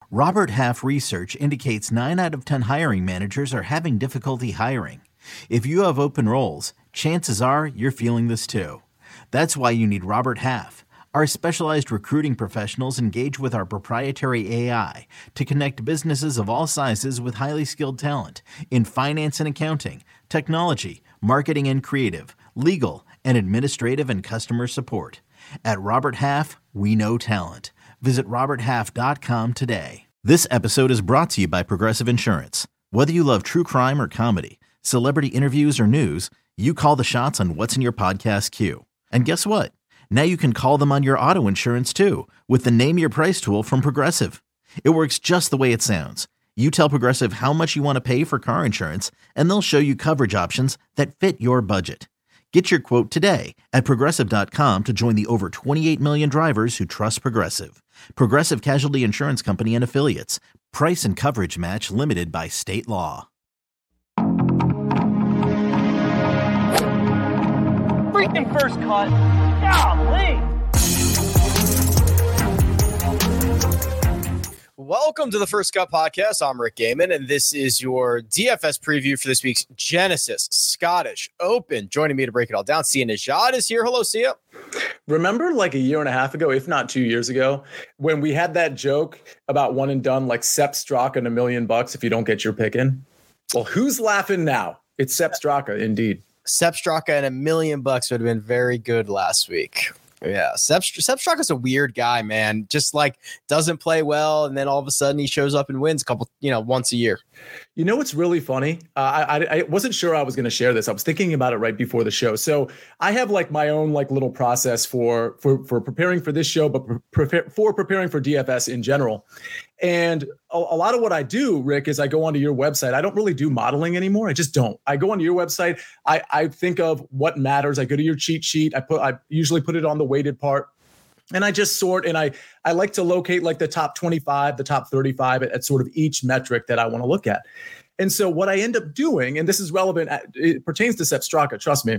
Robert Half research indicates 9 out of 10 hiring managers are having difficulty hiring. If you have open roles, chances are you're feeling this too. That's why you need Robert Half. Our specialized recruiting professionals engage with our proprietary AI to connect businesses of all sizes with highly skilled talent in finance and accounting, technology, marketing and creative, legal, and administrative and customer support. At Robert Half, we know talent. Visit roberthalf.com today. This episode is brought to you by Progressive Insurance. Whether you love true crime or comedy, celebrity interviews or news, you call the shots on what's in your podcast queue. And guess what? Now you can call them on your auto insurance too with the Name Your Price tool from Progressive. It works just the way it sounds. You tell Progressive how much you want to pay for car insurance, and they'll show you coverage options that fit your budget. Get your quote today at Progressive.com to join the over 28 million drivers who trust Progressive. Progressive Casualty Insurance Company and Affiliates. Price and coverage match limited by state law. Freaking first cut. Golly. Welcome to the First Cut Podcast. I'm Rick Gaiman, and this is your DFS preview for this week's Genesis Scottish Open. Joining me to break it all down, Sia Nejad is here. Hello, Sia. Remember like a year and a half ago, if not 2 years ago, when we had that joke about one and done, like Sepp Straka and $1 million if you don't get your pick in? Well, who's laughing now? It's Sepp Straka, indeed. Sepp Straka and $1 million would have been very good last week. Yeah, Sepp Straka's a weird guy, man. Just like doesn't play well, and then all of a sudden he shows up and wins once a year. You know what's really funny? I wasn't sure I was going to share this. I was thinking about it right before the show. So I have like my own like little process for preparing for this show, but for preparing for DFS in general. And a lot of what I do, Rick, is I go onto your website. I don't really do modeling anymore. I just don't. I go onto your website. I think of what matters. I go to your cheat sheet. I usually put it on the weighted part. And I just sort, and I like to locate like the top 25, the top 35 at sort of each metric that I want to look at. And so what I end up doing, and this is relevant, it pertains to Sepp Straka, trust me,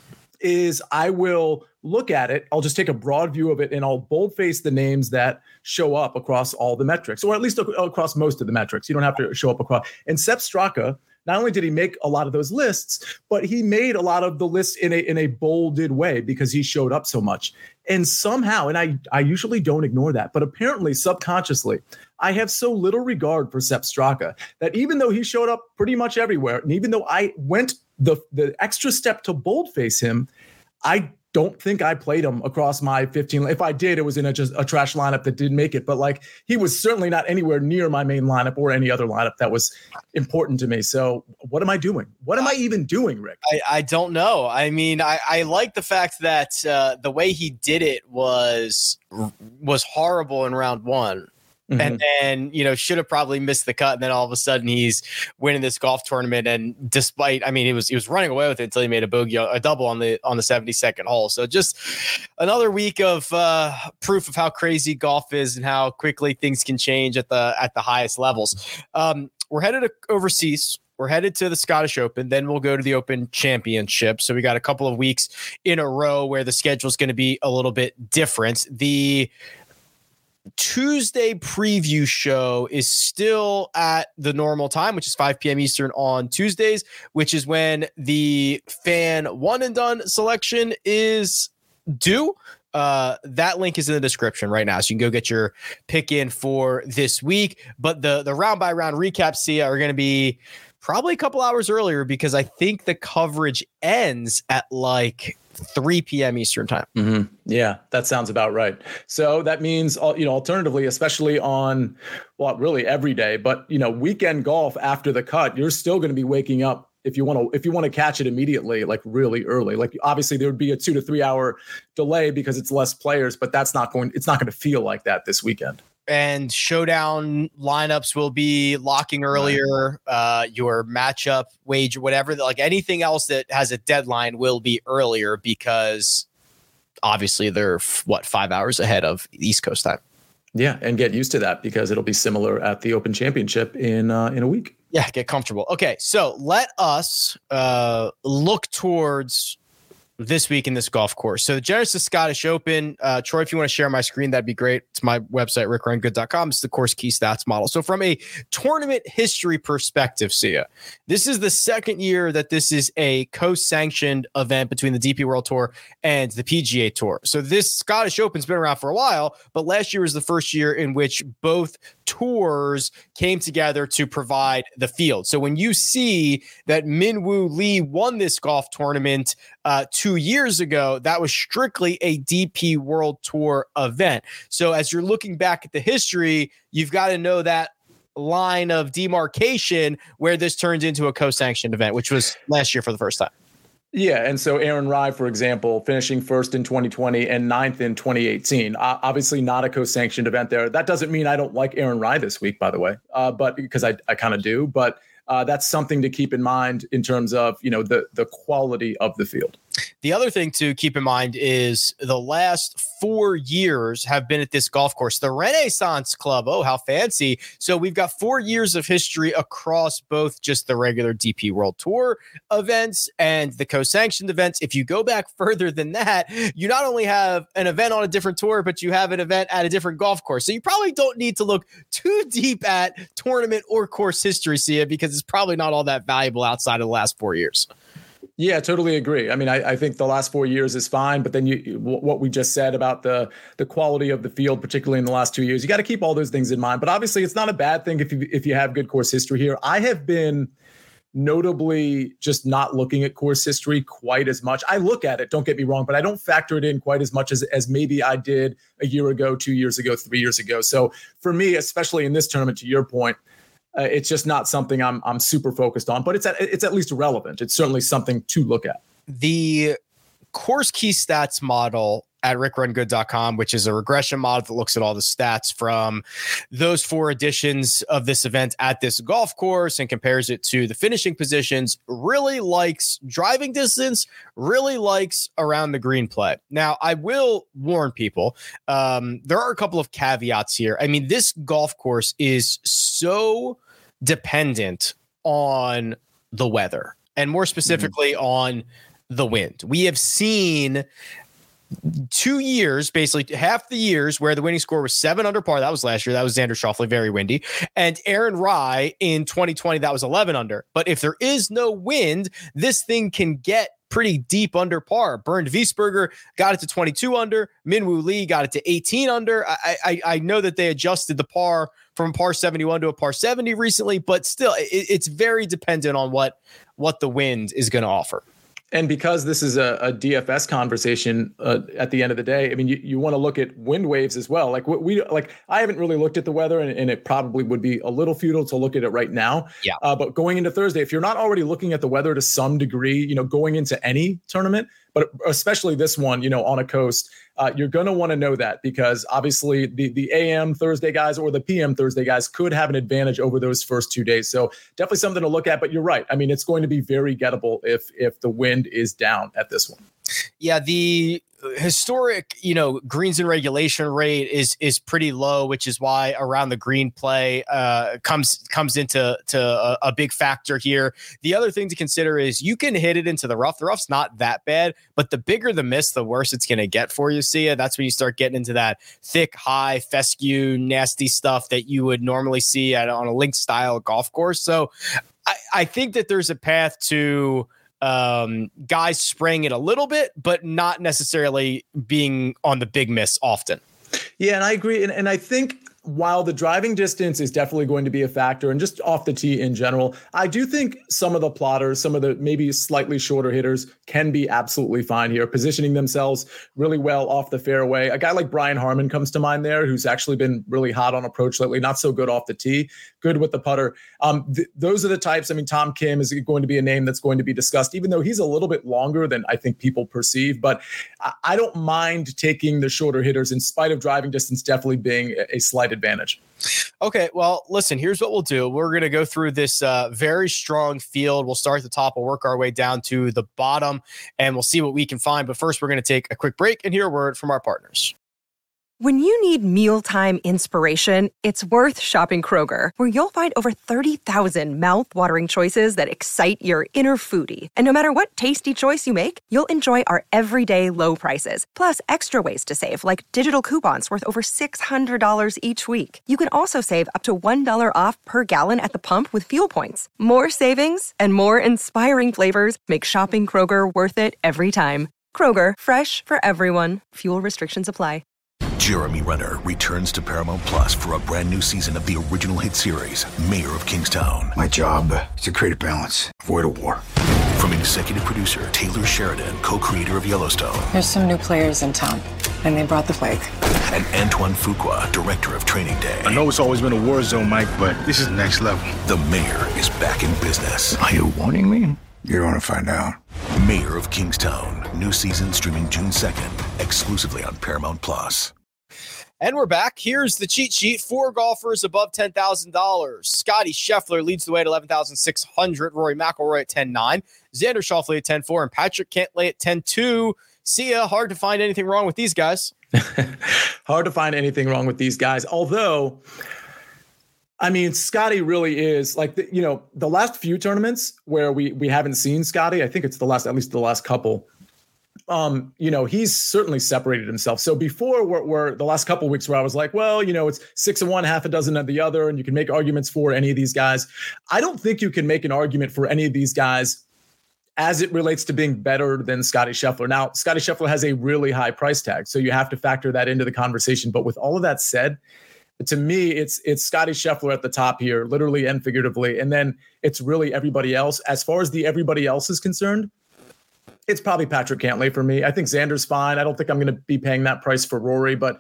is I will look at it. I'll just take a broad view of it and I'll boldface the names that show up across all the metrics, or at least across most of the metrics. You don't have to show up across. And Sepp Straka, not only did he make a lot of those lists, but he made a lot of the lists in a bolded way because he showed up so much. And somehow, and I usually don't ignore that, but apparently subconsciously, I have so little regard for Sepp Straka that even though he showed up pretty much everywhere, and even though I went the extra step to boldface him, I don't think I played him across my 15. If I did, it was in just a trash lineup that didn't make it. But like he was certainly not anywhere near my main lineup or any other lineup that was important to me. So what am I doing? What am I even doing, Rick? I don't know. I mean, I like the fact that the way he did it was horrible in round one. Mm-hmm. And then, should have probably missed the cut. And then all of a sudden he's winning this golf tournament. And despite, he was running away with it until he made a double on the 72nd hole. So just another week of proof of how crazy golf is and how quickly things can change at the highest levels. We're headed overseas. We're headed to the Scottish Open. Then we'll go to the Open Championship. So we got a couple of weeks in a row where the schedule is going to be a little bit different. The Tuesday preview show is still at the normal time, which is 5 p.m. Eastern on Tuesdays, which is when the fan one and done selection is due. That link is in the description right now, so you can go get your pick in for this week. But the round by round recaps, Sia, are going to be probably a couple hours earlier because I think the coverage ends at like 3 p.m. Eastern time. Mm-hmm. Yeah, that sounds about right. So that means, alternatively, especially on, really every day, but, weekend golf after the cut, you're still going to be waking up if you want to catch it immediately, like really early. Like obviously there would be a 2 to 3 hour delay because it's less players, but it's not going to feel like that this weekend. And showdown lineups will be locking earlier. Your matchup wager, whatever, like anything else that has a deadline will be earlier because obviously they're 5 hours ahead of East Coast time. Yeah, and get used to that because it'll be similar at the Open Championship in a week. Yeah, get comfortable. Okay, so let us look towards this week in this golf course. So the Genesis Scottish Open, Troy, if you want to share my screen, that'd be great. It's my website, rickrungood.com. It's the course key stats model. So from a tournament history perspective, Sia, this is the second year that this is a co-sanctioned event between the DP World Tour and the PGA Tour. So this Scottish Open's been around for a while, but last year was the first year in which both tours came together to provide the field. So when you see that Min-Woo Lee won this golf tournament 2 years ago, that was strictly a DP World Tour event. So as you're looking back at the history, you've got to know that line of demarcation where this turns into a co-sanctioned event, which was last year for the first time. Yeah, and so Aaron Rai, for example, finishing first in 2020 and ninth in 2018. Obviously not a co-sanctioned event there. That doesn't mean I don't like Aaron Rai this week, by the way, but because I kind of do. But that's something to keep in mind in terms of, the quality of the field. The other thing to keep in mind is the last 4 years have been at this golf course, the Renaissance Club. Oh, how fancy. So we've got 4 years of history across both just the regular DP World Tour events and the co-sanctioned events. If you go back further than that, you not only have an event on a different tour, but you have an event at a different golf course. So you probably don't need to look too deep at tournament or course history, Sia, because it's probably not all that valuable outside of the last 4 years. Yeah, totally agree. I mean, I think the last 4 years is fine, but then what we just said about the quality of the field, particularly in the last 2 years, you got to keep all those things in mind. But obviously, it's not a bad thing if you have good course history here. I have been notably just not looking at course history quite as much. I look at it, don't get me wrong, but I don't factor it in quite as much as maybe I did a year ago, 2 years ago, 3 years ago. So for me, especially in this tournament, to your point, it's just not something I'm super focused on, but it's at least relevant. It's certainly something to look at. The course key stats model at rickrungood.com, which is a regression model that looks at all the stats from those 4 editions of this event at this golf course and compares it to the finishing positions, really likes driving distance, really likes around the green play. Now, I will warn people, there are a couple of caveats here. I mean, this golf course is so dependent on the weather and more specifically on the wind. We have seen 2 years, basically half the years where the winning score was 7 under par. That was last year. That was Xander Schauffele, very windy. And Aaron Rai in 2020, that was 11 under. But if there is no wind, this thing can get pretty deep under par. Bernd Wiesberger got it to 22 under. Min-Woo Lee got it to 18 under. I know that they adjusted the par from par 71 to a par 70 recently, but still, it's very dependent on what the wind is going to offer. And because this is a DFS conversation at the end of the day, I mean, you want to look at wind waves as well. Like I haven't really looked at the weather, and it probably would be a little futile to look at it right now. Yeah. But going into Thursday, if you're not already looking at the weather to some degree, going into any tournament, but especially this one, on a coast, you're going to want to know that, because obviously the AM Thursday guys or the PM Thursday guys could have an advantage over those first 2 days. So definitely something to look at, but you're right. I mean, it's going to be very gettable if the wind is down at this one. Yeah, the historic, greens and regulation rate is pretty low, which is why around the green play comes into a big factor here. The other thing to consider is you can hit it into the rough. The rough's not that bad, but the bigger the miss, the worse it's going to get for you, Sia. That's when you start getting into that thick, high, fescue, nasty stuff that you would normally see on a links style golf course. So I think that there's a path to guys spraying it a little bit, but not necessarily being on the big miss often. Yeah, and I agree. And I think while the driving distance is definitely going to be a factor, and just off the tee in general, I do think some of the plotters, some of the maybe slightly shorter hitters can be absolutely fine here, positioning themselves really well off the fairway. A guy like Brian Harman comes to mind there, who's actually been really hot on approach lately, not so good off the tee, good with the putter. Those are the types. I mean, Tom Kim is going to be a name that's going to be discussed, even though he's a little bit longer than I think people perceive. But I don't mind taking the shorter hitters in spite of driving distance definitely being a slight advantage. Okay, well, listen, here's what we'll do. We're going to go through this very strong field. We'll start at the top. We'll work our way down to the bottom, and we'll see what we can find. But first, we're going to take a quick break and hear a word from our partners. When you need mealtime inspiration, it's worth shopping Kroger, where you'll find over 30,000 mouth-watering choices that excite your inner foodie. And no matter what tasty choice you make, you'll enjoy our everyday low prices, plus extra ways to save, like digital coupons worth over $600 each week. You can also save up to $1 off per gallon at the pump with fuel points. More savings and more inspiring flavors make shopping Kroger worth it every time. Kroger, fresh for everyone. Fuel restrictions apply. Jeremy Renner returns to Paramount Plus for a brand new season of the original hit series, Mayor of Kingstown. My job is to create a balance, avoid a war. From executive producer Taylor Sheridan, co-creator of Yellowstone. There's some new players in town, and they brought the plague. And Antoine Fuqua, director of Training Day. I know it's always been a war zone, Mike, but this is next level. The Mayor is back in business. Are you warning me? You're going to find out. Mayor of Kingstown. New season streaming June 2nd, exclusively on Paramount Plus. And we're back. Here's the cheat sheet. 4 golfers above $10,000. Scotty Scheffler leads the way at $11,600. Rory McIlroy at $10,900. Xander Schauffele at $10,400. And Patrick Cantlay at $10,200. See ya. Hard to find anything wrong with these guys. Hard to find anything wrong with these guys. Although, I mean, Scotty really is like, the last few tournaments where we haven't seen Scotty, I think it's at least the last couple. He's certainly separated himself. So before were the last couple of weeks where I was like, well, it's 6 of one, half a dozen of the other, and you can make arguments for any of these guys. I don't think you can make an argument for any of these guys as it relates to being better than Scotty Scheffler. Now, Scotty Scheffler has a really high price tag, so you have to factor that into the conversation. But with all of that said, to me, it's Scotty Scheffler at the top here, literally and figuratively. And then it's really everybody else. As far as the everybody else is concerned, it's probably Patrick Cantlay for me. I think Xander's fine. I don't think I'm going to be paying that price for Rory, but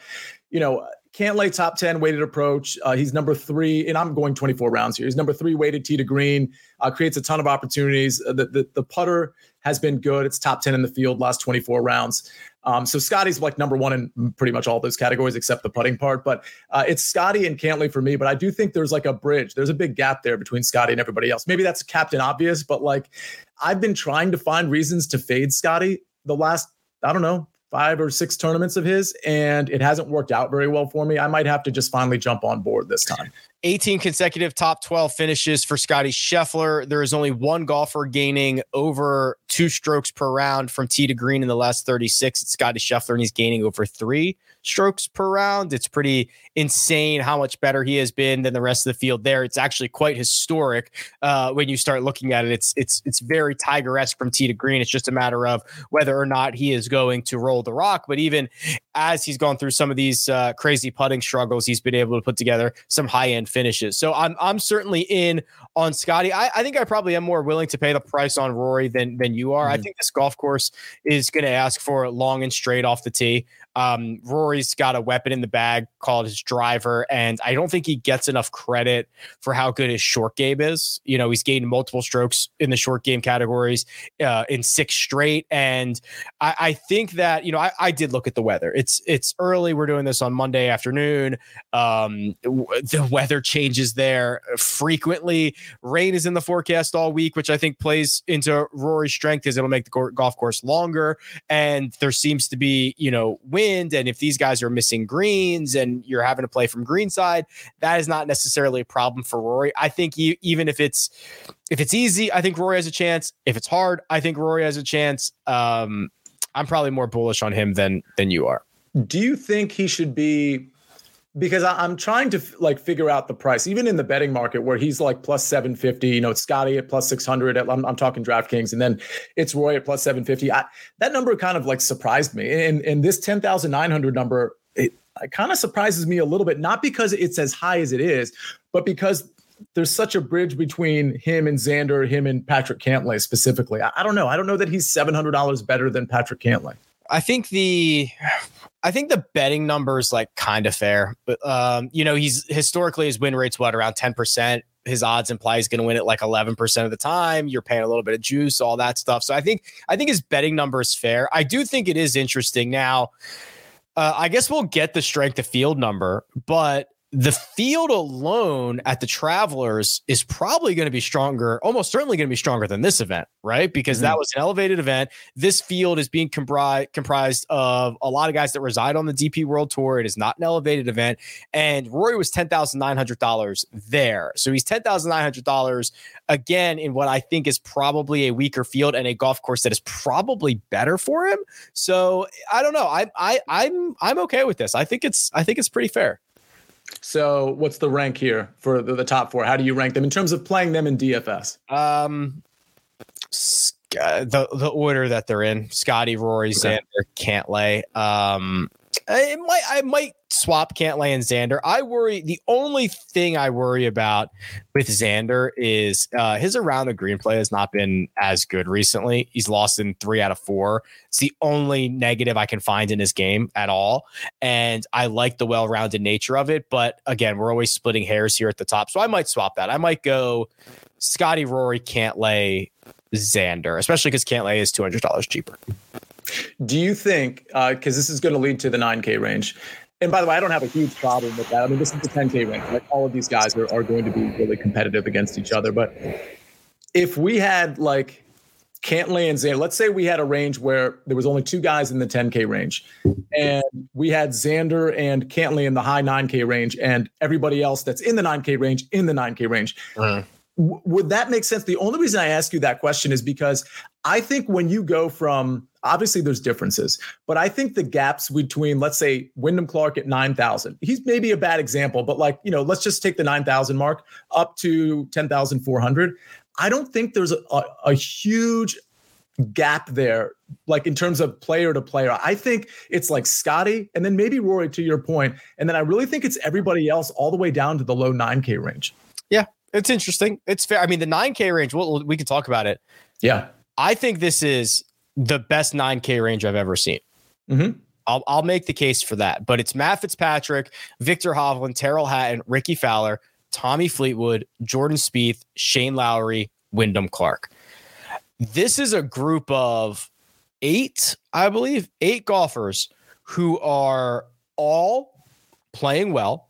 Cantlay top 10 weighted approach. He's number 3, and I'm going 24 rounds here. He's number 3 weighted tee to green, creates a ton of opportunities. The putter has been good. It's top 10 in the field last 24 rounds. So Scotty's like number 1 in pretty much all those categories except the putting part. But it's Scotty and Cantlay for me. But I do think there's like a bridge. There's a big gap there between Scotty and everybody else. Maybe that's Captain Obvious, but like I've been trying to find reasons to fade Scotty the last, 5 or 6 tournaments of his, and it hasn't worked out very well for me. I might have to just finally jump on board this time. 18 consecutive top 12 finishes for Scotty Scheffler. There is only one golfer gaining over 2 strokes per round from tee to green in the last 36. It's Scotty Scheffler, and he's gaining over 3 strokes per round. It's pretty insane how much better he has been than the rest of the field there. It's actually quite historic when you start looking at it. It's very Tiger-esque from tee to green. It's just a matter of whether or not he is going to roll the rock. But even as he's gone through some of these crazy putting struggles, he's been able to put together some high-end finishes. So I'm certainly in on Scotty. I think I probably am more willing to pay the price on Rory than you are. I think this golf course is going to ask for long and straight off the tee. Rory's got a weapon in the bag called his driver, and I don't think he gets enough credit for how good his short game is. He's gained multiple strokes in the short game categories in 6 straight. And I think that, I did look at the weather. It's early. We're doing this on Monday afternoon. The weather changes there frequently. Rain is in the forecast all week, which I think plays into Rory's strength because it'll make the golf course longer. And there seems to be, wind. And if these guys are missing greens and you're having to play from greenside, that is not necessarily a problem for Rory. I think even if it's easy, I think Rory has a chance. If it's hard, I think Rory has a chance. I'm probably more bullish on him than you are. Do you think he should be? Because I'm trying to figure out the price, even in the betting market where he's like plus 750, it's Scotty at plus 600. I'm talking DraftKings, and then it's Roy at plus 750. That number kind of surprised me. And this 10,900 number, it kind of surprises me a little bit, not because it's as high as it is, but because there's such a bridge between him and Xander, him and Patrick Cantlay specifically. I don't know. I don't know that he's $700 better than Patrick Cantlay. I think the betting number is kind of fair, but he's historically his win rate's around 10%. His odds imply he's going to win it 11% of the time. You're paying a little bit of juice, all that stuff. So I think his betting number is fair. I do think it is interesting. Now, I guess we'll get the strength of field number, but the field alone at the Travelers is probably going to be stronger, almost certainly going to be stronger than this event, right? Because that was an elevated event. This field is being comprised of a lot of guys that reside on the DP World Tour. It is not an elevated event. And Rory was $10,900 there. So he's $10,900 again in what I think is probably a weaker field and a golf course that is probably better for him. So I don't know. I'm okay with this. I think it's pretty fair. So what's the rank here for the top four? How do you rank them in terms of playing them in DFS? The order that they're in: Scotty, Rory, Xander, Cantlay. I might swap Cantlay and Xander. The only thing I worry about with Xander is his around the green play has not been as good recently. He's lost in 3 out of 4. It's the only negative I can find in his game at all. And I like the well-rounded nature of it. But again, we're always splitting hairs here at the top. So I might swap that. I might go Scotty, Rory, Cantlay, Xander, especially because Cantlay is $200 cheaper. Do you think, because this is going to lead to the 9K range, and by the way, I don't have a huge problem with that. I mean, this is the 10K range. Like, all of these guys are going to be really competitive against each other. But if we had like Cantlay and Xander, let's say we had a range where there was only 2 guys in the 10K range, and we had Xander and Cantlay in the high 9K range, and everybody else that's in the 9K range in the 9K range. Would that make sense? The only reason I ask you that question is because I think when you go from, obviously there's differences, but I think the gaps between, let's say, Wyndham Clark at 9,000, he's maybe a bad example, but like, let's just take the 9,000 mark up to 10,400. I don't think there's a huge gap there, like in terms of player to player. I think it's like Scotty and then maybe Rory, to your point. And then I really think it's everybody else all the way down to the low 9K range. Yeah. It's interesting. It's fair. I mean, the 9K range, we can talk about it. Yeah. I think this is the best 9K range I've ever seen. Mm-hmm. I'll make the case for that. But it's Matt Fitzpatrick, Victor Hovland, Tyrrell Hatton, Ricky Fowler, Tommy Fleetwood, Jordan Spieth, Shane Lowry, Wyndham Clark. This is a group of 8, I believe, 8 golfers who are all playing well,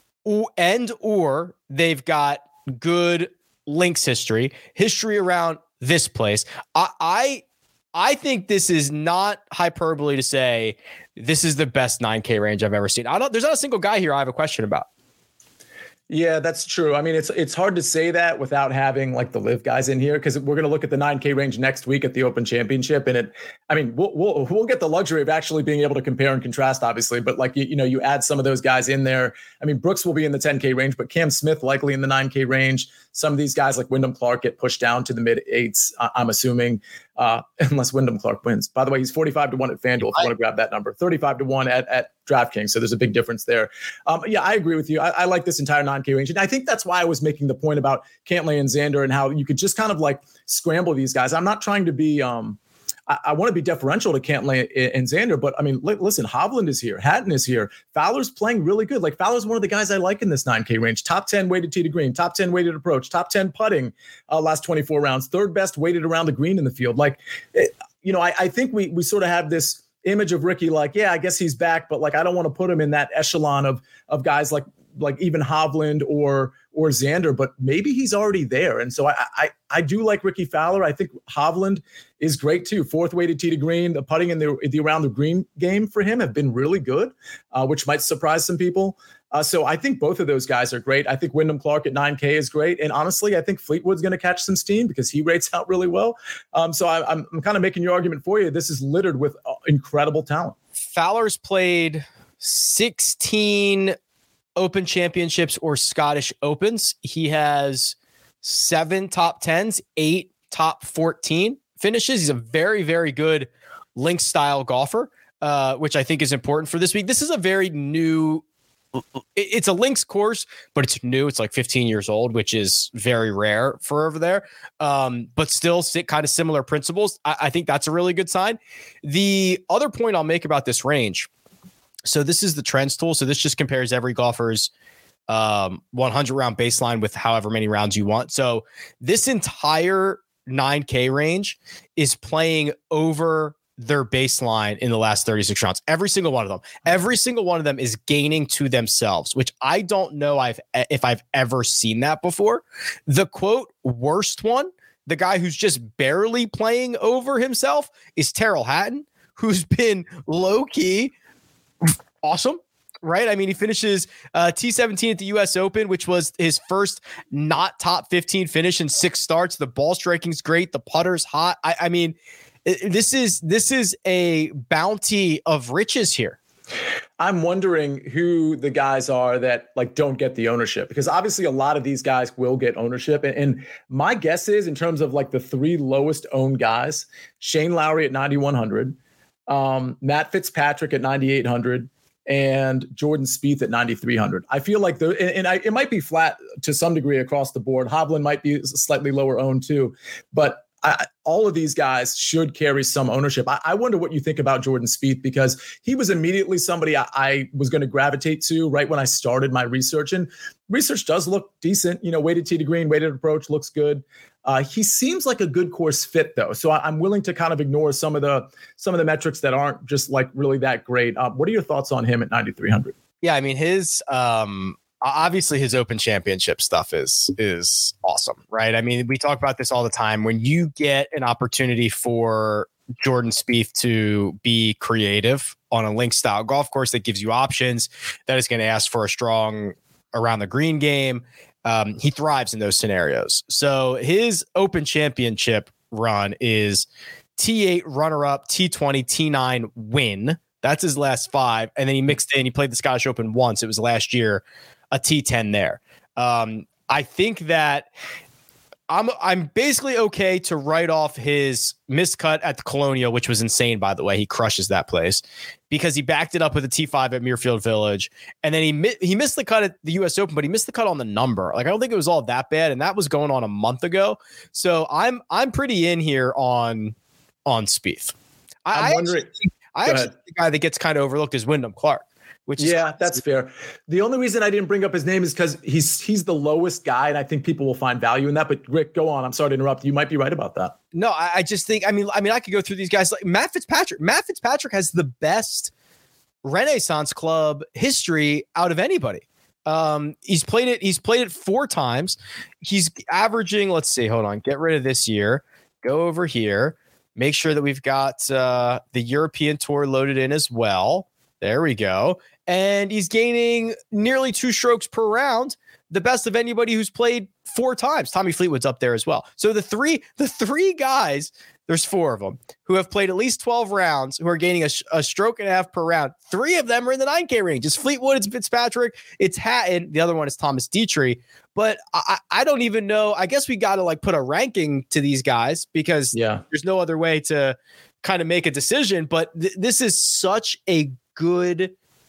or they've got good links history around this place. I think this is not hyperbole to say this is the best 9K range I've ever seen. There's not a single guy here I have a question about. Yeah, that's true. I mean, it's hard to say that without having like the live guys in here, because we're going to look at the 9K range next week at the Open Championship, and we'll get the luxury of actually being able to compare and contrast, obviously. But like you add some of those guys in there. I mean, Brooks will be in the 10K range, but Cam Smith likely in the 9K range. Some of these guys like Wyndham Clark get pushed down to the mid 8s, I'm assuming, unless Wyndham Clark wins. By the way, he's 45-1 at FanDuel if you want to grab that number. 35-1 at DraftKings. So there's a big difference there. Yeah, I agree with you. I like this entire 9K range. And I think that's why I was making the point about Cantlay and Xander and how you could just kind of like scramble these guys. I'm not trying to be I want to be deferential to Cantlay and Xander, but I mean, listen, Hovland is here. Hatton is here. Fowler's playing really good. Like, Fowler's one of the guys I like in this 9K range. Top 10 weighted tee to green, top 10 weighted approach, top 10 putting last 24 rounds, 3rd best weighted around the green in the field. Like, I think we sort of have this image of Ricky, like, yeah, I guess he's back, but like, I don't want to put him in that echelon of guys like even Hovland or Xander, but maybe he's already there. And so I do like Ricky Fowler. I think Hovland is great too. 4th weighted tee to green. The putting in the around the green game for him have been really good, which might surprise some people. So I think both of those guys are great. I think Wyndham Clark at 9K is great. And honestly, I think Fleetwood's going to catch some steam because he rates out really well. So I'm kind of making your argument for you. This is littered with incredible talent. Fowler's played 16 Open Championships or Scottish Opens. He has 7 top 10s, 8 top 14 finishes. He's a very, very good link style golfer, which I think is important for this week. This is a very new, it's a links course, but it's new. It's like 15 years old, which is very rare for over there. But still kind of similar principles. I think that's a really good sign. The other point I'll make about this range, so this is the trends tool. So this just compares every golfer's 100 round baseline with however many rounds you want. So this entire 9K range is playing over their baseline in the last 36 rounds. Every single one of them. Every single one of them is gaining to themselves, which I don't know if I've ever seen that before. The quote worst one, the guy who's just barely playing over himself, is Tyrrell Hatton, who's been low-key awesome. Right. I mean, he finishes T17 at the U.S. Open, which was his first not top 15 finish in 6 starts. The ball striking's great. The putter's hot. I mean, this is a bounty of riches here. I'm wondering who the guys are that like don't get the ownership, because obviously a lot of these guys will get ownership. And my guess is, in terms of like the 3 lowest owned guys, Shane Lowry at 9,100, Matt Fitzpatrick at 9,800, and Jordan Spieth at 9,300. I feel like it might be flat to some degree across the board. Hovland might be slightly lower owned too, but all of these guys should carry some ownership. I wonder what you think about Jordan Spieth, because he was immediately somebody I was going to gravitate to right when I started my research. And research does look decent. Weighted tee to green, weighted approach looks good. He seems like a good course fit, though. So I'm willing to kind of ignore some of the metrics that aren't just like really that great. What are your thoughts on him at 9,300? Yeah, I mean, his obviously his Open Championship stuff is awesome, right? I mean, we talk about this all the time. When you get an opportunity for Jordan Spieth to be creative on a link style golf course that gives you options, that is going to ask for a strong around the green game. He thrives in those scenarios. So his Open Championship run is T8 runner-up, T20, T9 win. That's his last 5. And then he mixed in, he played the Scottish Open once. It was last year, a T10 there. I think that I'm basically okay to write off his miscut at the Colonial, which was insane, by the way. He crushes that place because he backed it up with a T5 at Muirfield Village. And then he missed the cut at the US Open, but he missed the cut on the number. Like, I don't think it was all that bad. And that was going on a month ago. So I'm pretty in here on Spieth. I actually think the guy that gets kind of overlooked is Wyndham Clark. That's fair. The only reason I didn't bring up his name is because he's the lowest guy, and I think people will find value in that. But Rick, go on. I'm sorry to interrupt. You might be right about that. No, I just think, I mean, I could go through these guys like Matt Fitzpatrick. Matt Fitzpatrick has the best Renaissance Club history out of anybody. He's played it 4 times. He's averaging, let's see, hold on, get rid of this year. Go over here. Make sure that we've got the European Tour loaded in as well. There we go. And he's gaining nearly 2 strokes per round, the best of anybody who's played 4 times. Tommy Fleetwood's up there as well. So the three guys, there's 4 of them who have played at least 12 rounds, who are gaining a stroke and a half per round. 3 of them are in the 9K range. It's Fleetwood, it's Fitzpatrick, it's Hatton. The other one is Thomas Dietrich. But I don't even know. I guess we got to like put a ranking to these guys because there's no other way to kind of make a decision. But this is such a good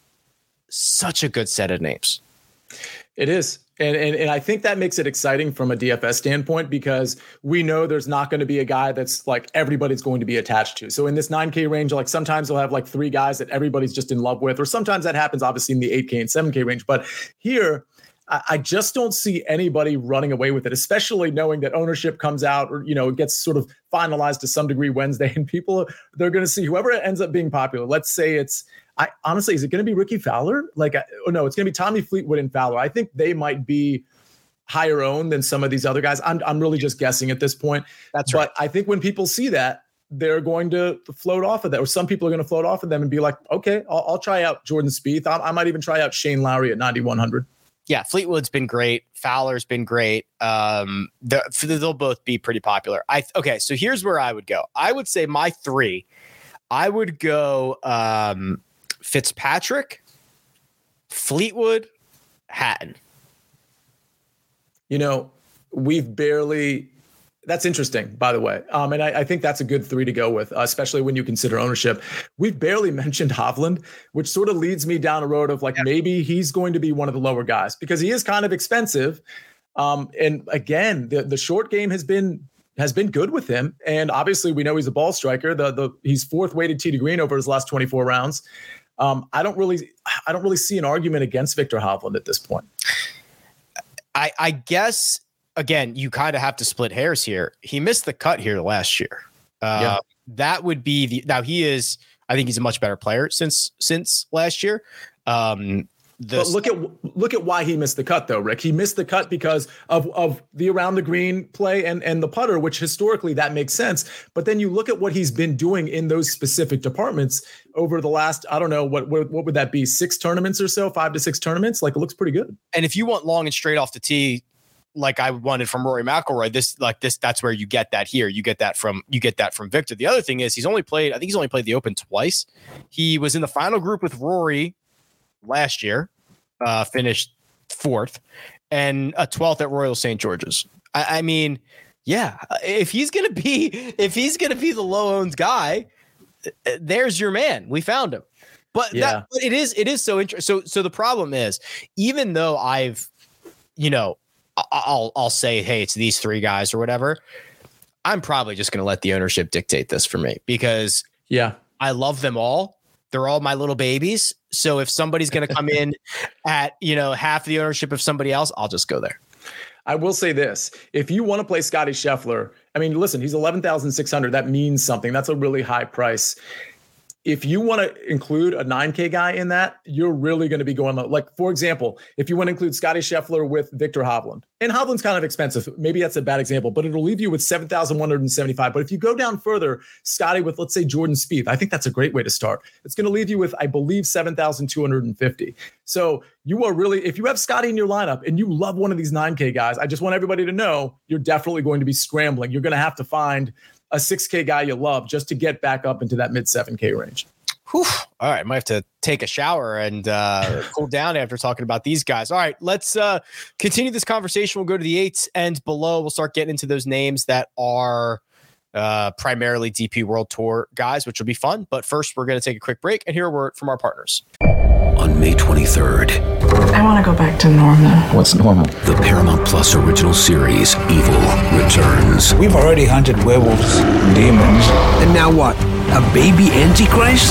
set of names. It is. And I think that makes it exciting from a DFS standpoint, because we know there's not going to be a guy that's like everybody's going to be attached to. So in this 9K range, like sometimes they'll have like 3 guys that everybody's just in love with, or sometimes that happens obviously in the 8K and 7K range. But here, I just don't see anybody running away with it, especially knowing that ownership comes out, or, it gets sort of finalized to some degree Wednesday, and they're going to see whoever ends up being popular. Let's say honestly, is it going to be Ricky Fowler? No, it's going to be Tommy Fleetwood and Fowler. I think they might be higher owned than some of these other guys. I'm really just guessing at this point. That's right. But I think when people see that, they're going to float off of that, or some people are going to float off of them and be like, okay, I'll try out Jordan Spieth. I might even try out Shane Lowry at 9,100. Yeah, Fleetwood's been great. Fowler's been great. They'll both be pretty popular. Okay, so here's where I would go. I would say my 3. I would go Fitzpatrick, Fleetwood, Hatton. We've barely. That's interesting, by the way. And I think that's a good 3 to go with, especially when you consider ownership. We've barely mentioned Hovland, which sort of leads me down a road of like, maybe he's going to be one of the lower guys because he is kind of expensive. And again, the short game has been good with him. And obviously we know he's a ball striker. He's 4th weighted tee to green over his last 24 rounds. I don't really see an argument against Victor Hovland at this point. I guess, again, you kind of have to split hairs here. He missed the cut here last year. that would be now he is, I think he's a much better player since last year. But look at why he missed the cut, though, Rick. He missed the cut because of the around the green play and the putter, which historically that makes sense. But then you look at what he's been doing in those specific departments over the last, I don't know, what would that be? 6 tournaments or so, 5 to 6 tournaments? Like, it looks pretty good. And if you want long and straight off the tee, like I wanted from Rory McIlroy, that's where you get that here. You get that from Victor. The other thing is he's only played the Open twice. He was in the final group with Rory last year, finished 4th, and a 12th at Royal St. George's. I mean, yeah, if he's gonna be the low owns guy, there's your man. We found him. But yeah, it is so interesting. So the problem is, even though I've, I'll say, hey, it's these 3 guys or whatever, I'm probably just gonna let the ownership dictate this for me because I love them all. They're all my little babies. So if somebody's going to come in at, half the ownership of somebody else, I'll just go there. I will say this. If you want to play Scottie Scheffler, I mean, listen, he's 11,600. That means something. That's a really high price. If you want to include a 9K guy in that, you're really going to be going like, for example, if you want to include Scottie Scheffler with Victor Hovland, and Hovland's kind of expensive. Maybe that's a bad example, but it'll leave you with 7,175. But if you go down further, Scottie with, let's say, Jordan Spieth, I think that's a great way to start. It's going to leave you with, I believe, 7,250. So you are really, if you have Scottie in your lineup and you love one of these 9K guys, I just want everybody to know you're definitely going to be scrambling. You're going to have to find a 6K guy you love just to get back up into that mid 7K range. Whew. All right. I might have to take a shower and cool down after talking about these guys. All right. Let's continue this conversation. We'll go to the 8s and below. We'll start getting into those names that are primarily DP World Tour guys, which will be fun. But first, we're going to take a quick break and hear a word from our partners. On May 23rd, I want to go back to normal. What's normal? The Paramount Plus original series, Evil, returns. We've already hunted werewolves and demons. And now what? A baby Antichrist?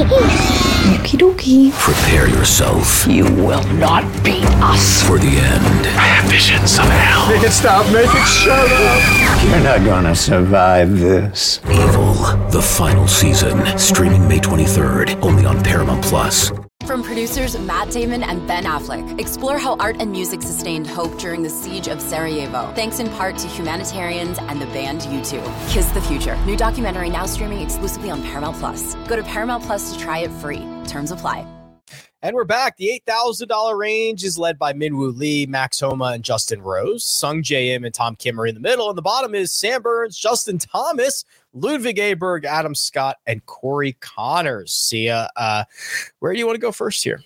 Okie dokie. Prepare yourself. You will not beat us. For the end. I have visions of hell. Make it stop. Make it shut up. You're not gonna survive this. Evil, the final season. Streaming May 23rd, only on Paramount Plus. From producers Matt Damon and Ben Affleck, explore how art and music sustained hope during the siege of Sarajevo, thanks in part to humanitarians and the band U2. Kiss the Future. New documentary now streaming exclusively on Paramount Plus. Go to Paramount Plus to try it free. Terms apply. And we're back. The $8,000 range is led by Minwoo Lee, Max Homa, and Justin Rose. Sung J M and Tom Kim are in the middle. And the bottom is Sam Burns, Justin Thomas, Ludwig Aberg, Adam Scott, and Corey Connors. Sia, where do you want to go first here?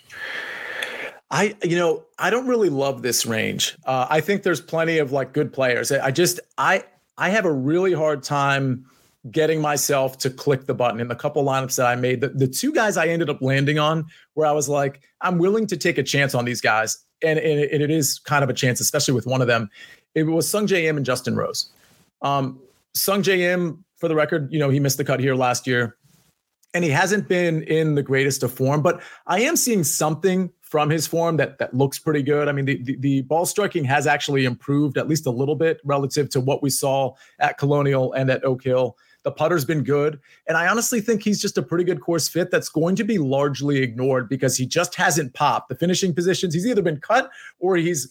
I don't really love this range. I think there's plenty of like good players. I have a really hard time getting myself to click the button in the couple lineups that I made. The 2 guys I ended up landing on where I was like, I'm willing to take a chance on these guys. And it is kind of a chance, especially with one of them. It was Sung J M and Justin Rose. Sung J M, for the record, he missed the cut here last year. And he hasn't been in the greatest of form, but I am seeing something from his form that looks pretty good. I mean, the ball striking has actually improved at least a little bit relative to what we saw at Colonial and at Oak Hill. The putter's been good. And I honestly think he's just a pretty good course fit that's going to be largely ignored because he just hasn't popped. The finishing positions, he's either been cut or he's,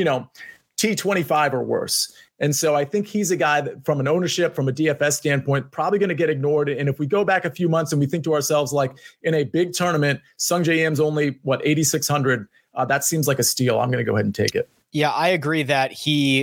T25 or worse. And so I think he's a guy that from an ownership, from a DFS standpoint, probably going to get ignored. And if we go back a few months and we think to ourselves, like in a big tournament, Sung J M's only 8,600. That seems like a steal. I'm going to go ahead and take it. Yeah, I agree that he's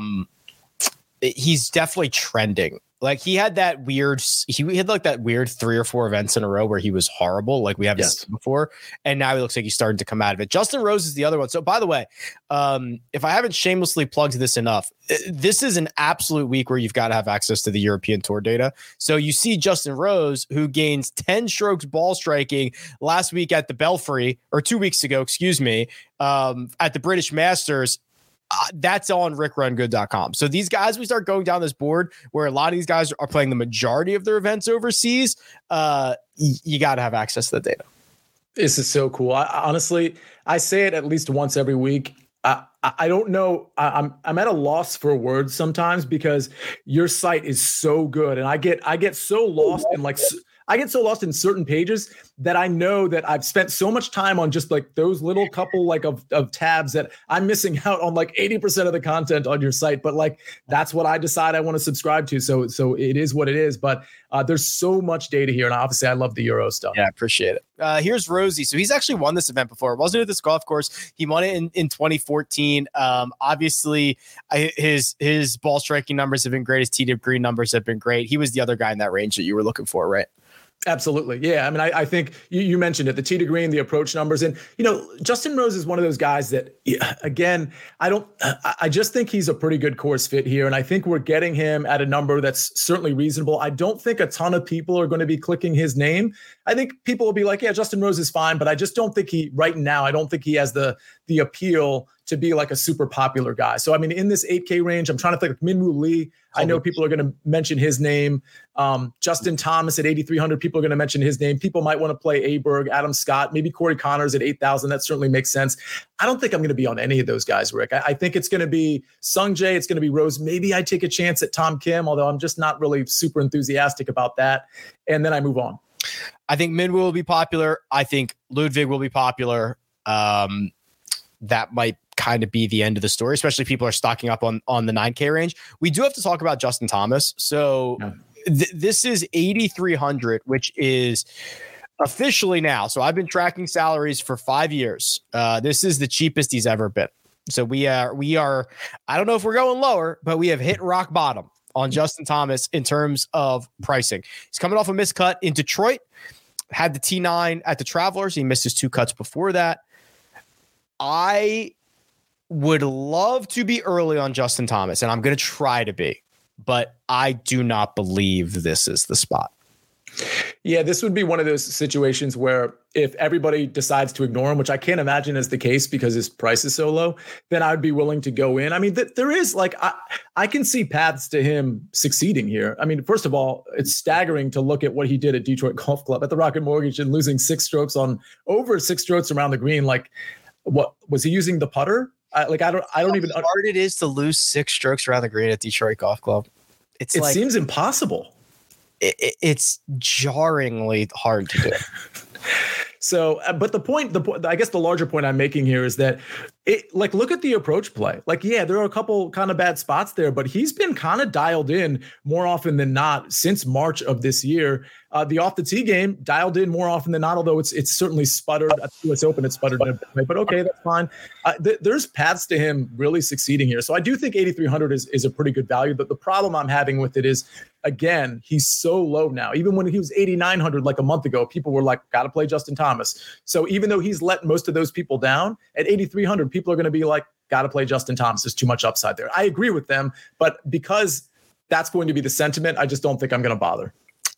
definitely trending. Like he had that weird 3 or 4 events in a row where he was horrible, like we haven't seen before. And now he looks like he's starting to come out of it. Justin Rose is the other one. So by the way, if I haven't shamelessly plugged this enough, this is an absolute week where you've got to have access to the European Tour data. So you see Justin Rose, who gains 10 strokes ball striking last week at the Belfry, or 2 weeks ago, excuse me, at the British Masters. That's on rickrungood.com. So these guys, we start going down this board where a lot of these guys are playing the majority of their events overseas. You got to have access to the data. This is so cool. Honestly, I say it at least once every week. I I don't know. I'm at a loss for words sometimes because your site is so good, and I get so lost in certain pages that I know that I've spent so much time on just like those little couple like of tabs that I'm missing out on like 80% of the content on your site. But like, that's what I decide I want to subscribe to. So it is what it is. But there's so much data here. And obviously I love the Euro stuff. Yeah, I appreciate it. Here's Rosie. So he's actually won this event before. It wasn't at this golf course. He won it in 2014. Obviously his ball striking numbers have been great. His tee to green numbers have been great. He was the other guy in that range that you were looking for, right? Absolutely. Yeah. I mean, I think you mentioned it, the tee to green, the approach numbers. And, Justin Rose is one of those guys that, again, I just think he's a pretty good course fit here. And I think we're getting him at a number that's certainly reasonable. I don't think a ton of people are going to be clicking his name. I think people will be like, yeah, Justin Rose is fine. But I just don't think I don't think he has the appeal to be like a super popular guy. So, I mean, in this 8K range, I'm trying to think of Minwoo Lee. I know people are going to mention his name. Justin Thomas at 8,300, people are going to mention his name. People might want to play Aberg, Adam Scott, maybe Corey Connors at 8,000. That certainly makes sense. I don't think I'm going to be on any of those guys, Rick. I think it's going to be Sung Jae. It's going to be Rose. Maybe I take a chance at Tom Kim, although I'm just not really super enthusiastic about that. And then I move on. I think Minwoo will be popular. I think Ludwig will be popular. That might kind of be the end of the story, especially if people are stocking up on the 9K range. We do have to talk about Justin Thomas. So this is 8,300, which is officially now. So I've been tracking salaries for 5 years. This is the cheapest he's ever been. So we are, I don't know if we're going lower, but we have hit rock bottom on Justin Thomas in terms of pricing. He's coming off a missed cut in Detroit, had the T9 at the Travelers. He missed his 2 cuts before that. I would love to be early on Justin Thomas, and I'm going to try to be, but I do not believe this is the spot. Yeah, this would be one of those situations where if everybody decides to ignore him, which I can't imagine is the case because his price is so low, then I'd be willing to go in. I mean, there is like, I can see paths to him succeeding here. I mean, first of all, it's staggering to look at what he did at Detroit Golf Club at the Rocket Mortgage and losing 6 strokes over 6 strokes around the green. Like, what was he using the putter? I don't even. How hard it is to lose 6 strokes around the green at Detroit Golf Club. It seems impossible. It's jarringly hard to do. So, but the point, I guess the larger point I'm making here is that look at the approach play. Like, yeah, there are a couple kind of bad spots there, but he's been kind of dialed in more often than not since March of this year. The off the tee game dialed in more often than not, although it's certainly sputtered at the US Open. It sputtered, but okay, that's fine. There's paths to him really succeeding here. So I do think 8,300 is a pretty good value. But the problem I'm having with it is, again, he's so low now. Even when he was 8,900 like a month ago, people were like, got to play Justin Thomas. So even though he's let most of those people down, at 8,300, people are going to be like, got to play Justin Thomas. There's too much upside there. I agree with them, but because that's going to be the sentiment, I just don't think I'm going to bother.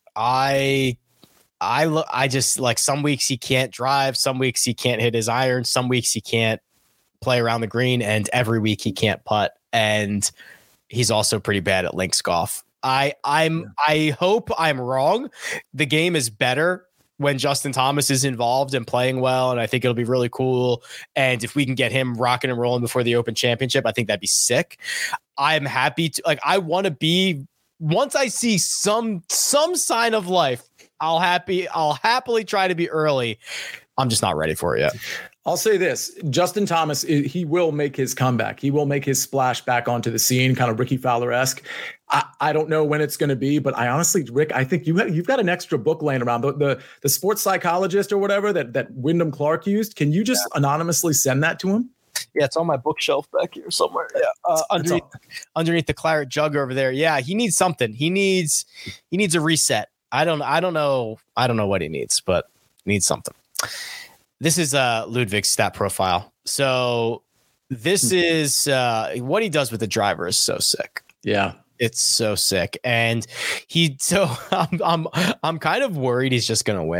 I just like, some weeks he can't drive, some weeks he can't hit his iron, some weeks he can't play around the green, and every week he can't putt. And he's also pretty bad at links golf. I hope I'm wrong. The game is better when Justin Thomas is involved and playing well, and I think it'll be really cool. And if we can get him rocking and rolling before the Open Championship, I think that'd be sick. I'm happy to, like, I want to be, once I see some sign of life, I'll happily try to be early. I'm just not ready for it yet. I'll say this, Justin Thomas, he will make his comeback. He will make his splash back onto the scene, kind of Ricky Fowler-esque. I don't know when it's going to be, but I honestly, Rick, I think you've got an extra book laying around. The sports psychologist or whatever that Wyndham Clark used. Can you just anonymously send that to him? Yeah, it's on my bookshelf back here somewhere. Yeah, underneath the claret jug over there. Yeah, he needs something. He needs a reset. I don't know what he needs, but he needs something. This is Ludwig's stat profile. So this is what he does with the driver is so sick. Yeah. It's so sick. And I'm kind of worried he's just going to win it,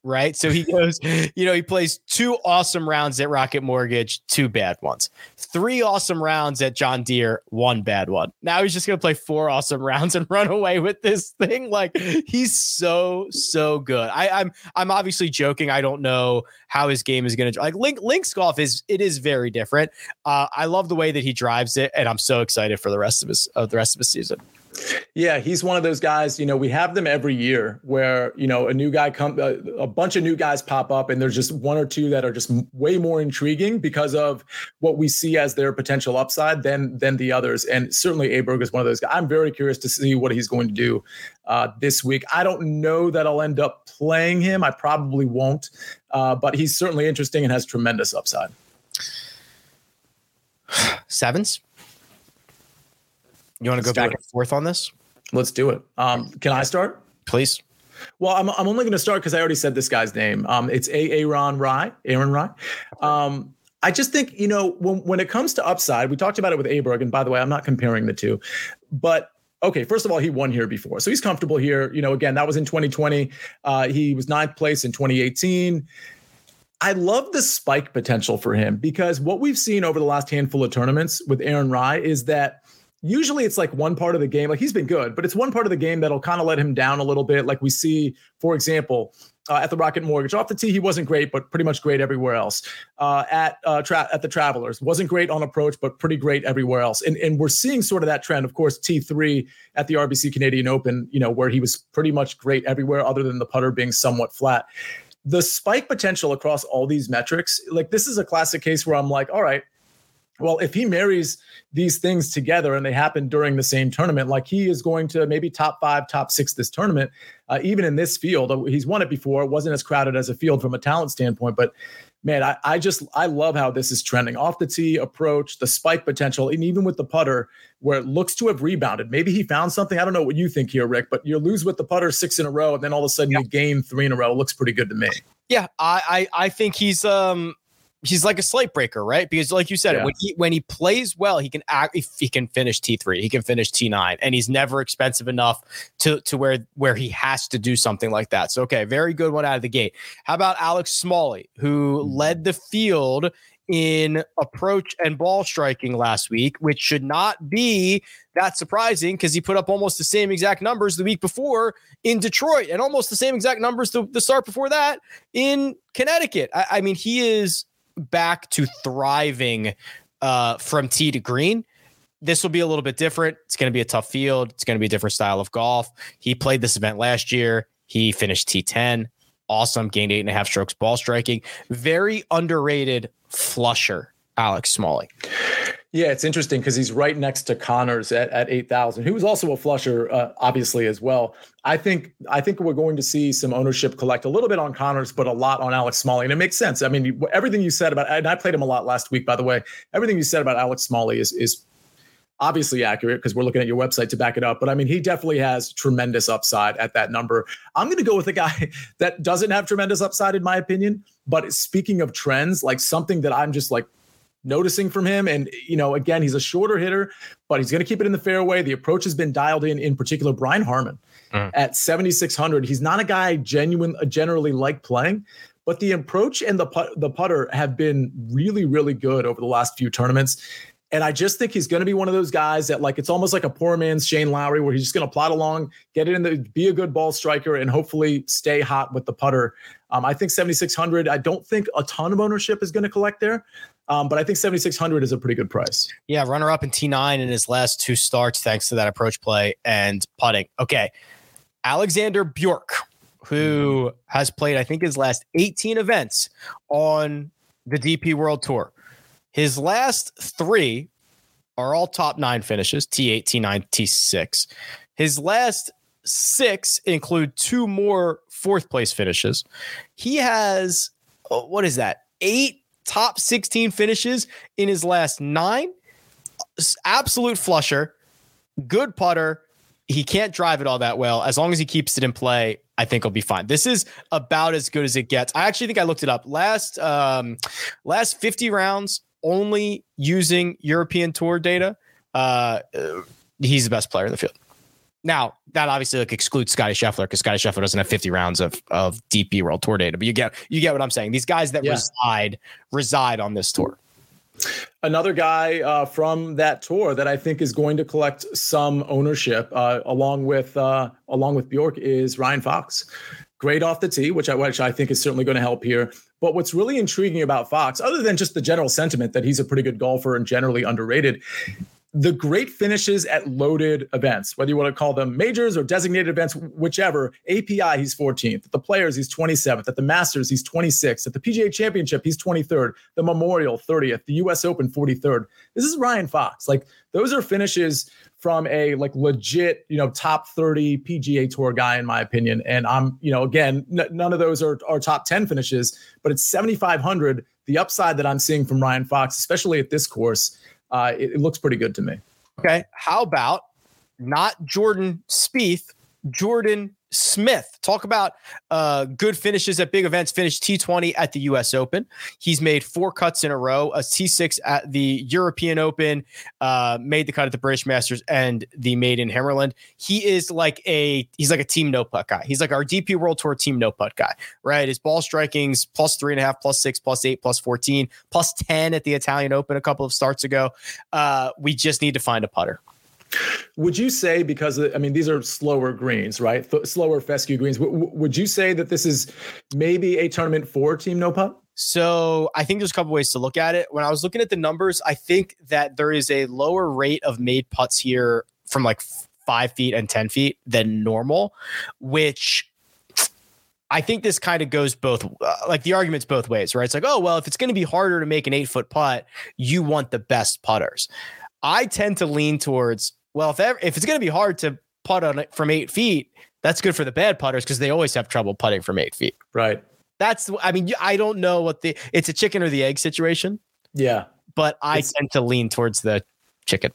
right? So he goes, he plays 2 awesome rounds at Rocket Mortgage, 2 bad ones, 3 awesome rounds at John Deere, 1 bad one. Now he's just going to play 4 awesome rounds and run away with this thing. Like, he's so good. I'm obviously joking. I don't know how his game is going to, like, Link's golf is very different. I love the way that he drives it, and I'm so excited for the rest of his season. Yeah, he's one of those guys, we have them every year where, a new guy a bunch of new guys pop up, and there's just 1 or 2 that are just way more intriguing because of what we see as their potential upside than the others. And certainly Aberg is one of those guys. I'm very curious to see what he's going to do this week. I don't know that I'll end up playing him. I probably won't, but he's certainly interesting and has tremendous upside. Sevens? You want to go back and forth on this? Let's do it. Can I start? Please. Well, I'm only going to start because I already said this guy's name. It's Aaron Rai. I just think, when it comes to upside, we talked about it with Aberg. And by the way, I'm not comparing the two. But, okay, first of all, he won here before. So he's comfortable here. Again, that was in 2020. He was 9th place in 2018. I love the spike potential for him because what we've seen over the last handful of tournaments with Aaron Rai is that usually it's like one part of the game, like he's been good, but it's one part of the game that'll kind of let him down a little bit. Like we see, for example, at the Rocket Mortgage, off the tee, he wasn't great, but pretty much great everywhere else. At the Travelers, wasn't great on approach, but pretty great everywhere else. And we're seeing sort of that trend. Of course, T3 at the RBC Canadian Open, where he was pretty much great everywhere other than the putter being somewhat flat. The spike potential across all these metrics, like this is a classic case where I'm like, all right, well, if he marries these things together and they happen during the same tournament, like he is going to maybe top 5, top 6 this tournament, even in this field. He's won it before. It wasn't as crowded as a field from a talent standpoint, but man, I love how this is trending. Off the tee approach, the spike potential, and even with the putter where it looks to have rebounded. Maybe he found something. I don't know what you think here, Rick, but you lose with the putter 6 in a row, and then all of a sudden you gain 3 in a row. It looks pretty good to me. Yeah, I think he's like a slate breaker, right? Because like you said, when he plays well, he can finish T3, he can finish T9, and he's never expensive enough to where he has to do something like that. So, okay, very good one out of the gate. How about Alex Smalley, who led the field in approach and ball striking last week, which should not be that surprising because he put up almost the same exact numbers the week before in Detroit and almost the same exact numbers the start before that in Connecticut. I mean, he is back to thriving from tee to green. This will be a little bit different. It's going to be a tough field. It's going to be a different style of golf. He played this event last year. He finished T10. Awesome. Gained 8.5 strokes ball striking. Very underrated flusher, Alex Smalley. Yeah, it's interesting because he's right next to Connors at 8,000, who was also a flusher, obviously, as well. I think we're going to see some ownership collect a little bit on Connors, but a lot on Alex Smalley. And it makes sense. I mean, everything you said about, and I played him a lot last week, by the way, everything you said about Alex Smalley is obviously accurate because we're looking at your website to back it up. But I mean, he definitely has tremendous upside at that number. I'm going to go with a guy that doesn't have tremendous upside, in my opinion. But speaking of trends, like something that I'm just like noticing from him. And, again, he's a shorter hitter, but he's going to keep it in the fairway. The approach has been dialed in particular, Brian Harman at 7,600. He's not a guy I generally like playing, but the approach and the putter have been really, really good over the last few tournaments. And I just think he's going to be one of those guys that, like, it's almost like a poor man's Shane Lowry, where he's just going to plod along, get it in be a good ball striker, and hopefully stay hot with the putter. I think 7,600, I don't think a ton of ownership is going to collect there. But I think 7,600 is a pretty good price. Yeah, runner up in T9 in his last 2 starts, thanks to that approach play and putting. Okay, Alexander Bjork, who has played, I think, his last 18 events on the DP World Tour. His last 3 are all top 9 finishes, T8, T9, T6. His last 6 include 2 more 4th place finishes. He has, 8 top 16 finishes in his last 9. Absolute flusher, good putter. He can't drive it all that well. As long as he keeps it in play, I think he'll be fine. This is about as good as it gets. I actually think I looked it up. Last 50 rounds, only using European Tour data, he's the best player in the field. Now, that obviously excludes Scotty Scheffler because Scotty Scheffler doesn't have 50 rounds of DP World Tour data. But you get what I'm saying. These guys that reside on this tour. Another guy from that tour that I think is going to collect some ownership along with Bjork is Ryan Fox. Great off the tee, which I think is certainly going to help here. But what's really intriguing about Fox, other than just the general sentiment that he's a pretty good golfer and generally underrated, the great finishes at loaded events, whether you want to call them majors or designated events, whichever. API, he's 14th. At the Players, he's 27th. At the Masters, he's 26th. At the PGA Championship, he's 23rd. The Memorial, 30th. The U.S. Open, 43rd. This is Ryan Fox. Like, those are finishes from a legit, top 30 PGA Tour guy, in my opinion. And I'm, again, none of those are top 10 finishes, but it's 7,500. The upside that I'm seeing from Ryan Fox, especially at this course, it looks pretty good to me. Okay. How about not Jordan Spieth, Jordan Smith? Talk about good finishes at big events. Finished T20 at the U.S. Open. He's made 4 cuts in a row, a T6 at the European Open, made the cut at the British Masters and the Maiden Himmerland. He's like a team no putt guy. He's like our DP World Tour team no putt guy, right? His ball striking's +3.5, +6, +8, +14, +10 at the Italian Open a couple of starts ago. We just need to find a putter. Would you say, because these are slower greens, right? Slower fescue greens. Would you say that this is maybe a tournament for team no putt? So I think there's a couple ways to look at it. When I was looking at the numbers, I think that there is a lower rate of made putts here from like 5 feet and 10 feet than normal, which I think this kind of goes both, the argument's both ways, right? It's like, oh, well, if it's going to be harder to make an 8-foot putt, you want the best putters. I tend to lean towards, well, if it's going to be hard to putt on it from 8 feet, that's good for the bad putters because they always have trouble putting from 8 feet. Right. I don't know it's a chicken or the egg situation. Yeah. But I tend to lean towards the chicken.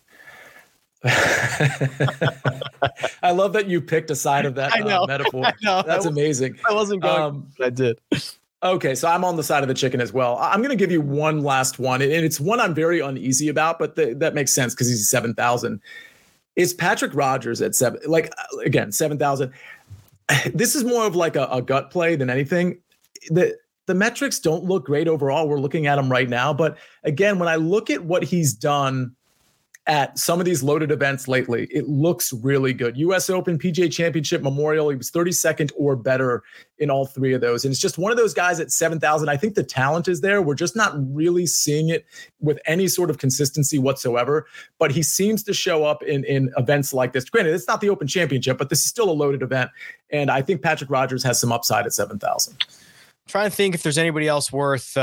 I love that you picked a side of that metaphor. I know. That's amazing. I wasn't going, but I did. Okay, so I'm on the side of the chicken as well. I'm going to give you one last one, and it's one I'm very uneasy about, but that makes sense because he's 7,000. Is Patrick Rodgers at 7,000? This is more of like a gut play than anything. The metrics don't look great overall. We're looking at him right now, but again, when I look at what he's done at some of these loaded events lately, it looks really good. U.S. Open, PGA Championship, Memorial, he was 32nd or better in all 3 of those. And it's just one of those guys at 7,000. I think the talent is there. We're just not really seeing it with any sort of consistency whatsoever. But he seems to show up in events like this. Granted, it's not the Open Championship, but this is still a loaded event. And I think Patrick Rodgers has some upside at 7,000. Trying to think if there's anybody else worth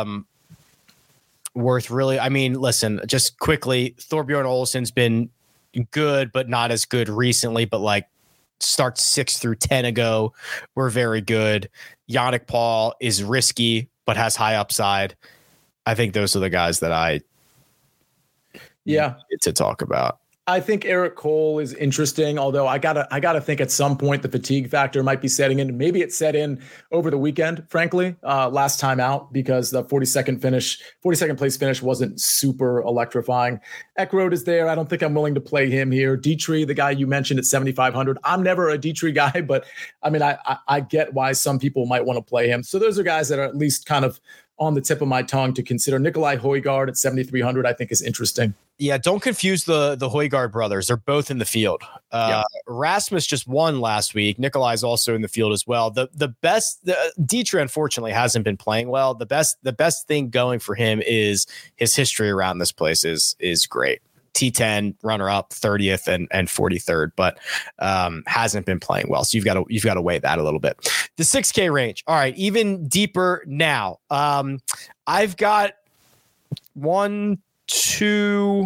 really. Listen, just quickly, Thorbjorn Oleson's been good, but not as good recently, but starts 6 through 10 ago were very good. Yannick Paul is risky, but has high upside. I think those are the guys that I need to talk about. I think Eric Cole is interesting, although I gotta think at some point the fatigue factor might be setting in. Maybe it set in over the weekend, frankly, last time out, because the 42nd place finish wasn't super electrifying. Eckroat is there. I don't think I'm willing to play him here. Dietrich, the guy you mentioned at 7,500. I'm never a Dietrich guy, but I get why some people might want to play him. So those are guys that are at least kind of on the tip of my tongue to consider. Nikolai Højgaard at 7,300, I think is interesting. Yeah, don't confuse the Højgaard brothers. They're both in the field. Rasmus just won last week. Nikolai's also in the field as well. Dietrich unfortunately hasn't been playing well. The best thing going for him is his history around this place is great. T10 runner up, 30th and 43rd, but hasn't been playing well. So you've got to weigh that a little bit. The 6K range. All right, even deeper now. I've got 1, 2.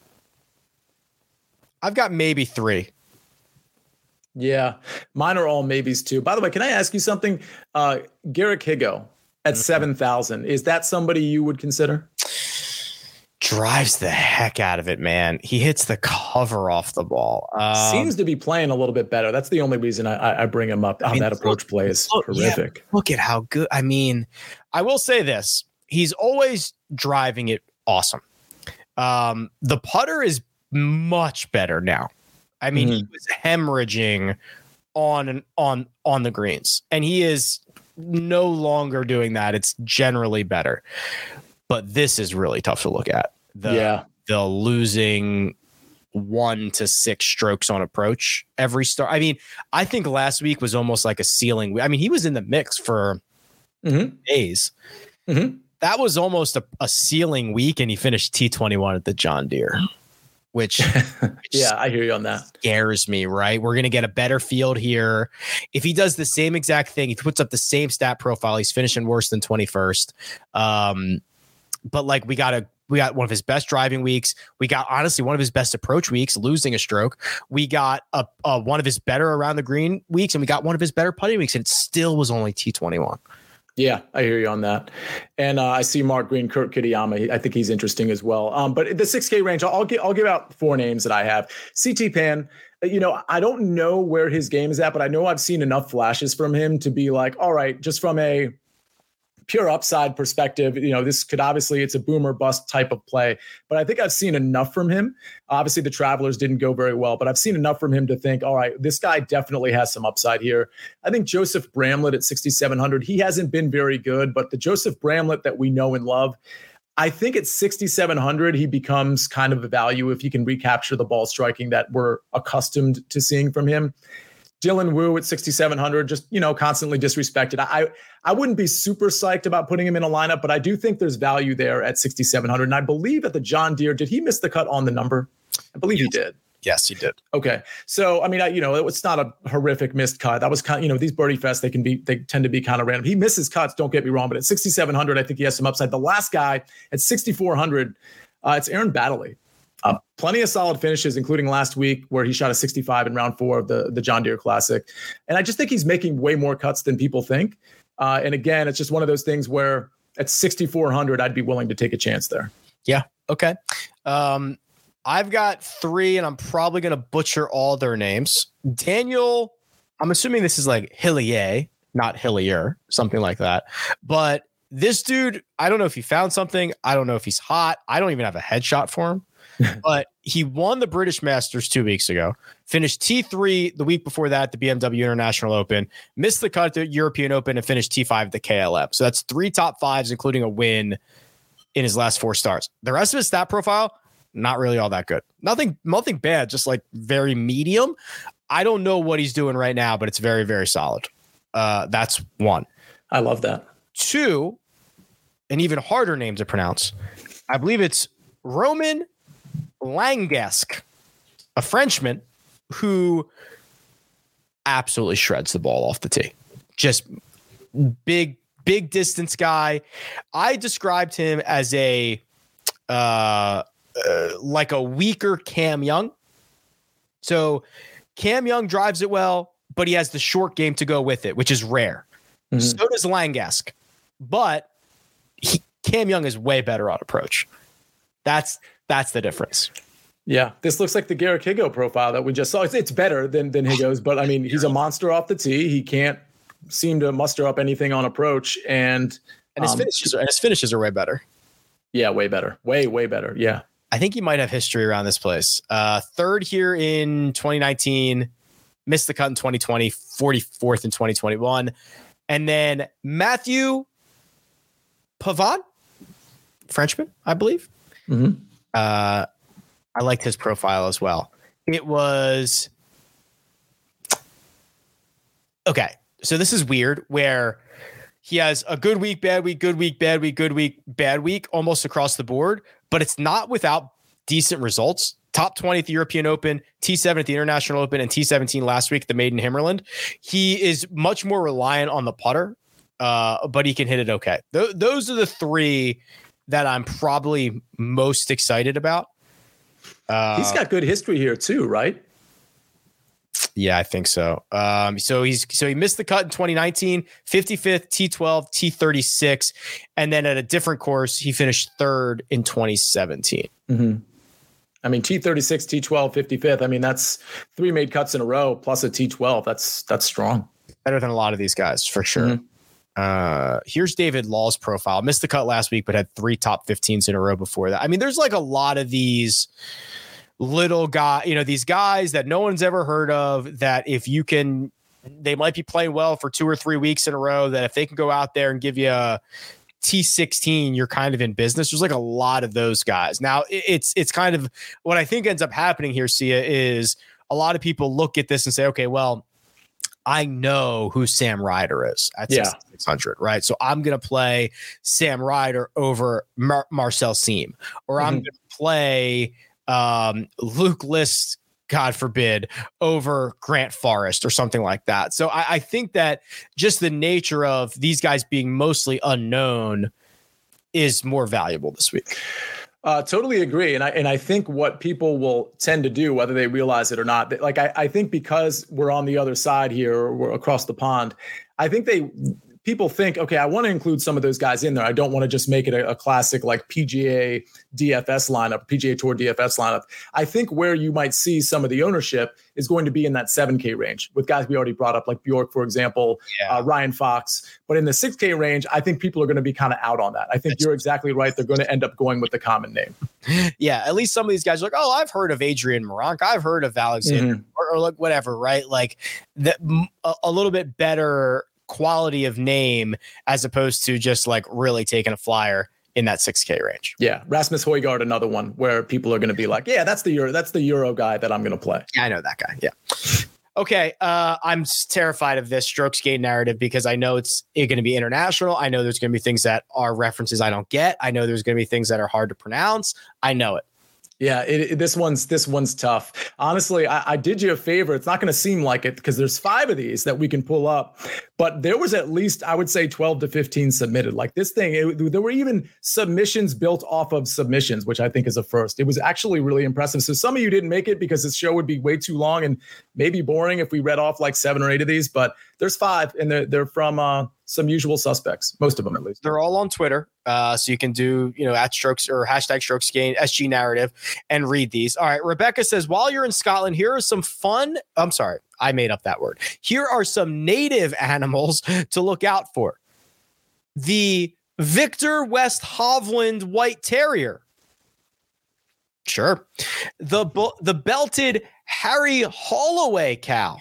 I've got maybe 3. Yeah, mine are all maybes too. By the way, can I ask you something? Garrick Higgo at 7,000. Is that somebody you would consider? Drives the heck out of it, man. He hits the cover off the ball. Seems to be playing a little bit better. That's the only reason I bring him up. That approach play is horrific. Yeah, look at how good. I will say this. He's always driving it awesome. The putter is much better now. I mean, he was hemorrhaging on the greens, and he is no longer doing that. It's generally better, but this is really tough to look at. The losing 1 to 6 strokes on approach every start. I mean, I think last week was almost like a ceiling. I mean, he was in the mix for days. That was almost a ceiling week, and he finished T21 at the John Deere, which I hear you on that. Scares me, right? We're going to get a better field here. If he does the same exact thing, if he puts up the same stat profile, he's finishing worse than 21st. But like we got one of his best driving weeks. We got honestly one of his best approach weeks, losing a stroke. We got one of his better around the green weeks, and we got one of his better putting weeks, and it still was only T21. Yeah, I hear you on that. And I see Mark Green, Kurt Kitayama. I think he's interesting as well. But the 6K range, I'll give out 4 names that I have. CT Pan, I don't know where his game is at, but I know I've seen enough flashes from him to be like, all right, just from a pure upside perspective, this could obviously, it's a boomer bust type of play, but I think I've seen enough from him. Obviously the Travelers didn't go very well, but I've seen enough from him to think, all right, this guy definitely has some upside here. I think Joseph Bramlett at 6,700, he hasn't been very good, but the Joseph Bramlett that we know and love, I think at 6,700, he becomes kind of a value if he can recapture the ball striking that we're accustomed to seeing from him. Dylan Wu at 6,700, just, constantly disrespected. I wouldn't be super psyched about putting him in a lineup, but I do think there's value there at 6,700. And I believe at the John Deere, did he miss the cut on the number? I believe he did. Yes, he did. Okay. So, I mean, it's not a horrific missed cut. That was kind of, these birdie fests, they tend to be kind of random. He misses cuts, don't get me wrong, but at 6,700, I think he has some upside. The last guy at 6,400, it's Aaron Baddeley. Plenty of solid finishes, including last week where he shot a 65 in round 4 of the John Deere Classic. And I just think he's making way more cuts than people think. And again, it's just one of those things where at 6,400, I'd be willing to take a chance there. Yeah. Okay. I've got 3, and I'm probably going to butcher all their names. Daniel, I'm assuming this is like Hillier, not Hillier, something like that. But this dude, I don't know if he found something. I don't know if he's hot. I don't even have a headshot for him. But he won the British Masters 2 weeks ago, finished T3 the week before that, the BMW International Open, missed the cut at the European Open, and finished T5 at the KLM. So that's 3 top 5s, including a win in his last 4 starts. The rest of his stat profile, not really all that good. Nothing bad, just like very medium. I don't know what he's doing right now, but it's very, very solid. That's 1. I love that. 2, an even harder name to pronounce. I believe it's Roman Langesk, a Frenchman who absolutely shreds the ball off the tee. Just big distance guy. I described him as a like a weaker Cam Young. So Cam Young drives it well, but he has the short game to go with it, which is rare. So does Langesk, but Cam Young is way better on approach. That's the difference. Yeah, this looks like the Garrick Higgo profile that we just saw. It's better than Higgo's, but I mean, he's a monster off the tee. He can't seem to muster up anything on approach, and his finishes are way better. Yeah, way better. Way better. Yeah. I think he might have history around this place. 3rd here in 2019, missed the cut in 2020, 44th in 2021. And then Matthew Pavon, Frenchman, I believe. I liked his profile as well. It was okay. So this is weird where he has a good week, bad week, good week, bad week, good week, bad week, almost across the board, but it's not without decent results. Top 20 at the European Open, T7 at the International Open, and T17 last week at the Maiden Himmerland. He is much more reliant on the putter, but he can hit it okay. Those are the 3 that I'm probably most excited about. He's got good history here too, right? Yeah, I think so. So he missed the cut in 2019, 55th, T12, T36, and then at a different course, he finished 3rd in 2017. I mean, T36, T12, 55th. I mean, that's 3 made cuts in a row plus a T12. That's strong. Better than a lot of these guys for sure. Here's David Law's profile. Missed the cut last week, but had 3 top 15s in a row before that. I mean, there's like a lot of these little guy, these guys that no one's ever heard of, that if you can, they might be playing well for 2 or 3 weeks in a row, that if they can go out there and give you a T16, you're kind of in business. There's like a lot of those guys. Now it's kind of what I think ends up happening here, Sia, is a lot of people look at this and say, okay, well, I know who Sam Ryder is at 6,600, right? So I'm going to play Sam Ryder over Marcel Siem, or I'm going to play Luke List, God forbid, over Grant Forrest or something like that. So I think that just the nature of these guys being mostly unknown is more valuable this week. Totally agree. And I think what people will tend to do, whether they realize it or not, like I think because we're on the other side here, or we're across the pond, I think people think, okay, I want to include some of those guys in there. I don't want to just make it a classic like PGA DFS lineup, PGA Tour DFS lineup. I think where you might see some of the ownership is going to be in that 7K range with guys we already brought up, like Bjork, for example, Ryan Fox. But in the 6K range, I think people are going to be kind of out on that. I think you're exactly right. They're going to end up going with the common name. Yeah, at least some of these guys are like, oh, I've heard of Adrian Moronk. I've heard of Alexander, or like whatever, right? Like a little bit better quality of name as opposed to just like really taking a flyer in that 6K range. Yeah. Rasmus Højgaard, another one where people are going to be like, yeah, that's the Euro guy that I'm going to play. Yeah, I know that guy. Yeah. Okay. I'm terrified of this strokes gain narrative because I know it's going to be international. I know there's going to be things that are references I don't get. I know there's going to be things that are hard to pronounce. I know it. Yeah, this one's tough. Honestly, I did you a favor. It's not going to seem like it because there's 5 of these that we can pull up, but there was at least, I would say, 12 to 15 submitted. Like this thing, there were even submissions built off of submissions, which I think is a first. It was actually really impressive. So some of you didn't make it because this show would be way too long and maybe boring if we read off like 7 or 8 of these, but there's 5 and they're from some usual suspects, most of them at least. They're all on Twitter. So you can do, at strokes or hashtag strokes gain SG narrative and read these. All right. Rebecca says, while you're in Scotland, here are some fun. I'm sorry, I made up that word. Here are some native animals to look out for. The Victor West Hovland White Terrier. Sure. The belted Harry Holloway cow.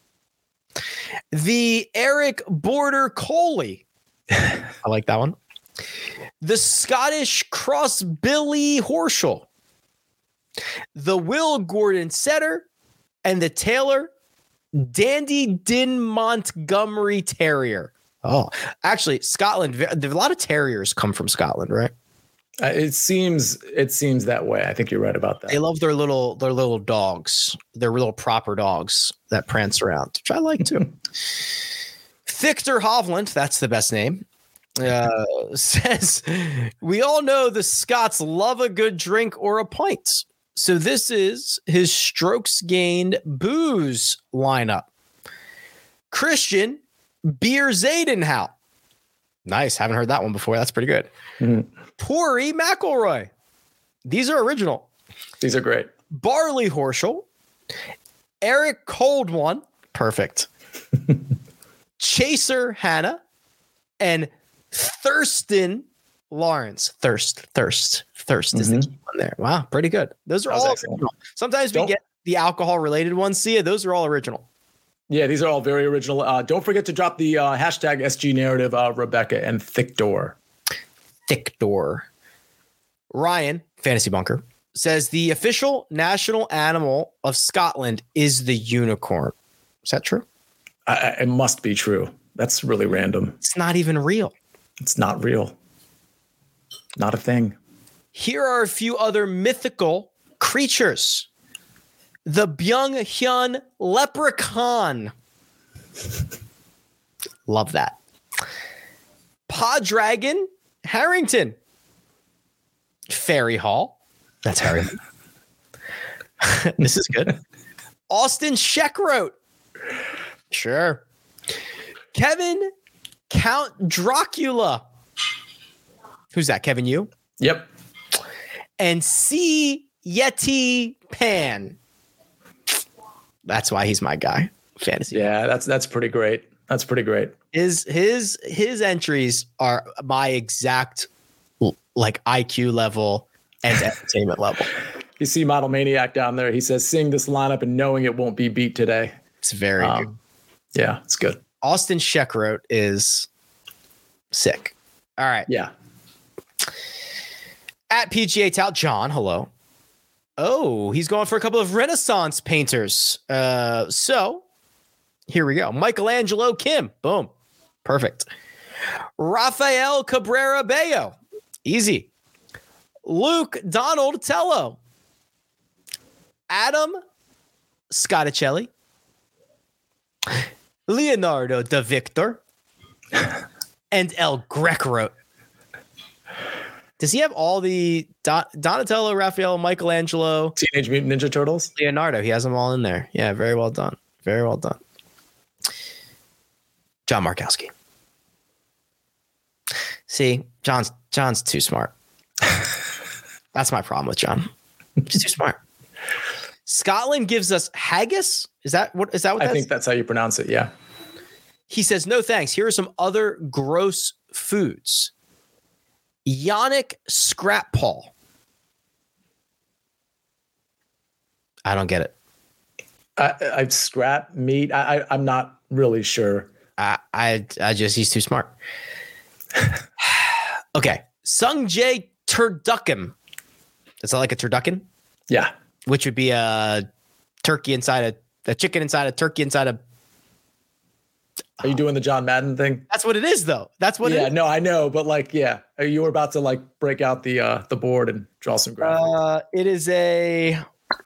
The Eric Border Coley. I like that one. The Scottish Cross Billy Horschel. The Will Gordon Setter. And the Taylor Dandy Din Montgomery Terrier. Oh, actually, Scotland. A lot of terriers come from Scotland, right? It seems that way. I think you're right about that. They love their little dogs, their little proper dogs that prance around, which I like too. Victor Hovland, that's the best name, says, we all know the Scots love a good drink or a pint. So this is his strokes gained booze lineup. Christian Beer Zadenhout. Nice. Haven't heard that one before. That's pretty good. Pori McElroy. These are original. These are great. Barley Horschel. Eric Cold One. Perfect. Chaser Hannah. And Thurston Lawrence. Thirst is the key one there. Wow, pretty good. Those are all original. Sometimes we get the alcohol related ones. See, those are all original. Yeah, these are all very original. Don't forget to drop the hashtag SG narrative, Rebecca and Thick Door. Ryan, Fantasy Bunker, says the official national animal of Scotland is the unicorn. Is that true? It must be true. That's really random. It's not even real. It's not real. Not a thing. Here are a few other mythical creatures. The Byung-Hyun Leprechaun. Love that. Padragon Harrington. Fairy Hall. That's Harry. This is good. Austin Sheckroat. Sure. Kevin Count Dracula. Who's that? Kevin Yu? Yep. And C Yeti Pan. That's why he's my guy. Fantasy. Yeah, that's pretty great. That's pretty great. His entries are my exact like IQ level and entertainment level. You see Model Maniac down there. He says, seeing this lineup and knowing it won't be beat today. It's very good. Yeah, it's good. Austin Scheckroth is sick. All right. Yeah. At PGA Tout, John, hello. Oh, he's going for a couple of Renaissance painters. So here we go. Michelangelo Kim. Boom. Perfect. Rafael Cabrera Bello. Easy. Luke Donald Tello. Adam Scotticelli. Leonardo da Victor. And El Greco. Does he have all the Donatello, Raphael, Michelangelo, Teenage Mutant Ninja Turtles? Leonardo? He has them all in there. Yeah, very well done. Very well done. John Markowski. See, John's too smart. That's my problem with John. He's too smart. Scotland gives us haggis. Is that what I think that's how you pronounce it. Yeah. He says, no thanks. Here are some other gross foods. Yannick Scrap Paul. I don't get it. I scrap meat. I'm not really sure. He's too smart. Okay. Sung Jae Turducken. Is that like a turducken? Yeah. Which would be a turkey inside a chicken inside a turkey inside a. Are you doing the John Madden thing? That's what it is, though. That's what it is. Yeah, no, I know. But like, yeah, you were about to like break out the board and draw some graphics. It is a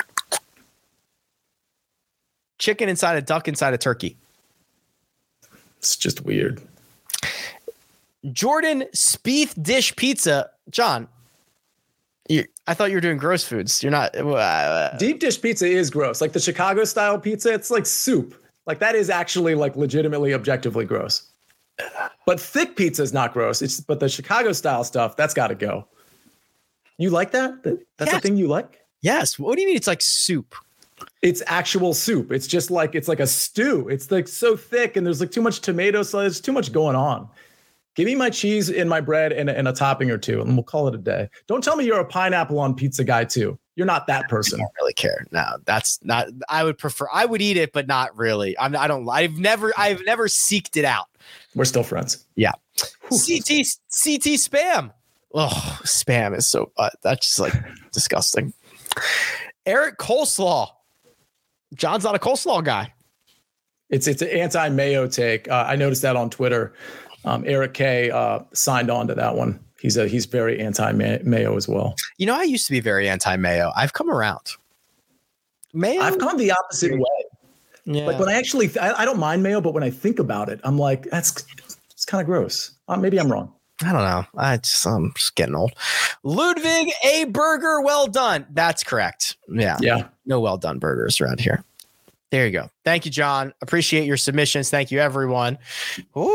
chicken inside a duck inside a turkey. It's just weird. Jordan Spieth Dish Pizza. John, I thought you were doing gross foods. You're not. Deep dish pizza is gross. Like the Chicago style pizza, it's like soup. Like that is actually like legitimately objectively gross. But thick pizza is not gross. But the Chicago style stuff, that's got to go. You like that? That's the thing you like? Yes. What do you mean it's like soup? It's actual soup. It's just like, it's like a stew. It's like so thick and there's like too much tomato sauce. There's too much going on. Give me my cheese in my bread and a topping or two, and we'll call it a day. Don't tell me you're a pineapple on pizza guy too. You're not that person. I don't really care. No, that's not. I would eat it, but not really. I've never seeked it out. We're still friends. Yeah. CT spam. Oh, spam is so. That's just like disgusting. Eric Coleslaw. John's not a coleslaw guy. It's an anti-mayo take. I noticed that on Twitter. Eric K signed on to that one. He's very anti-mayo as well. You know, I used to be very anti-mayo. I've come around. Mayo? I've gone the opposite way. Yeah. Like when I actually, I don't mind mayo, but when I think about it, I'm like, it's kind of gross. Maybe I'm wrong. I don't know. I'm just getting old. Ludwig A. Burger, well done. That's correct. Yeah. Yeah. No well done burgers around here. There you go. Thank you, John. Appreciate your submissions. Thank you, everyone. Ooh.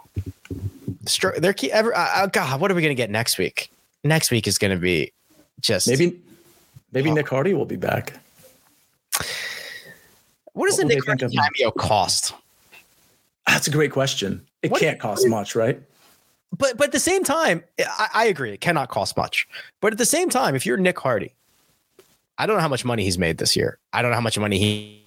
God, what are we going to get next week? Next week is going to be just maybe Nick Hardy will be back. What does the Nick Hardy cameo cost? That's a great question. It can't cost much, right? But at the same time, I agree. It cannot cost much. But at the same time, if you're Nick Hardy, I don't know how much money he's made this year. I don't know how much money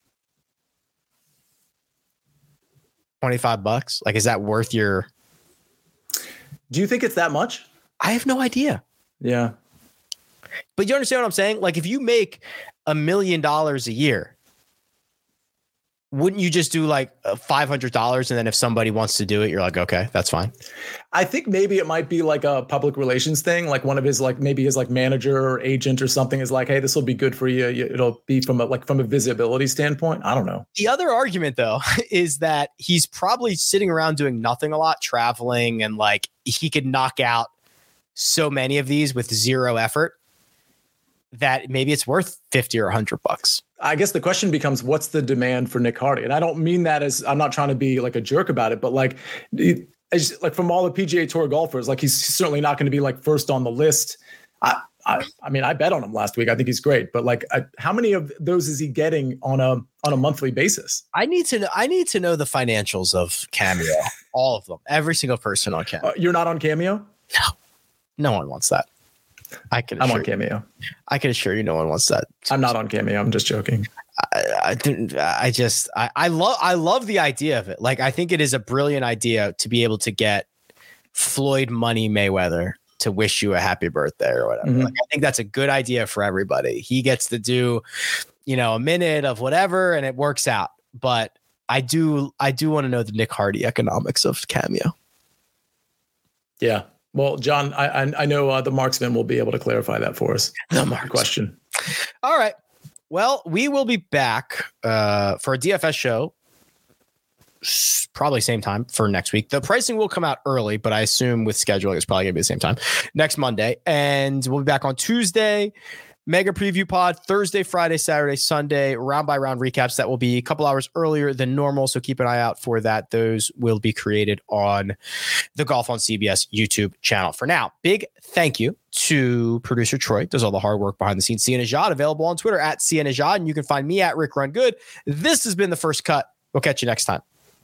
$25. Like, is that worth your? Do you think it's that much? I have no idea. Yeah. But you understand what I'm saying? Like, if you make $1 million a year, wouldn't you just do like $500? And then if somebody wants to do it, you're like, okay, that's fine. I think maybe it might be like a public relations thing. Like one of his, like maybe his like manager or agent or something is like, hey, this will be good for you. It'll be from a visibility standpoint. I don't know. The other argument though, is that he's probably sitting around doing nothing a lot, traveling, and like he could knock out so many of these with zero effort that maybe it's worth $50 or $100. I guess the question becomes, what's the demand for Nick Hardy? And I don't mean that as, I'm not trying to be like a jerk about it, but like from all the PGA Tour golfers, like he's certainly not going to be like first on the list. I mean, I bet on him last week. I think he's great, but like, how many of those is he getting on a monthly basis? I need to know the financials of Cameo, all of them, every single person on Cameo. You're not on Cameo? No one wants that. I'm on Cameo. I can assure you, no one wants that. I'm not on Cameo. I'm just joking. I love the idea of it. Like, I think it is a brilliant idea to be able to get Floyd Money Mayweather to wish you a happy birthday or whatever. Like, I think that's a good idea for everybody. He gets to do, a minute of whatever, and it works out. But I do want to know the Nick Hardy economics of Cameo. Yeah. Well, John, I know the marksman will be able to clarify that for us. The marksman question. All right. Well, we will be back for a DFS show, probably same time for next week. The pricing will come out early, but I assume with scheduling, it's probably going to be the same time next Monday. And we'll be back on Tuesday. Mega preview pod Thursday, Friday, Saturday, Sunday, round by round recaps. That will be a couple hours earlier than normal. So keep an eye out for that. Those will be created on the Golf on CBS YouTube channel. For now, big thank you to producer Troy, does all the hard work behind the scenes. Sia Nejad, available on Twitter at Sia Nejad. And you can find me at Rick Run Good. This has been The First Cut. We'll catch you next time.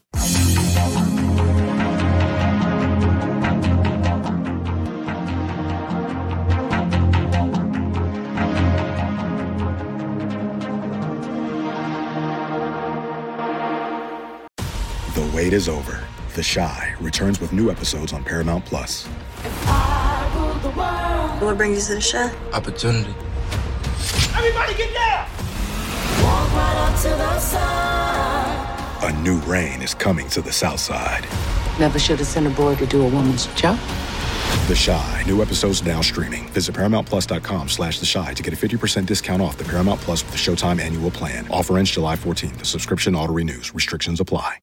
The wait is over. The Chi returns with new episodes on Paramount Plus. What brings you to the Chi? Opportunity. Everybody get down! Walk right up to the side. A new reign is coming to the South Side. Never should have sent a boy to do a woman's job. The Chi. New episodes now streaming. Visit ParamountPlus.com/The Chi to get a 50% discount off the Paramount Plus with the Showtime annual plan. Offer ends July 14th. The subscription auto-renews. Restrictions apply.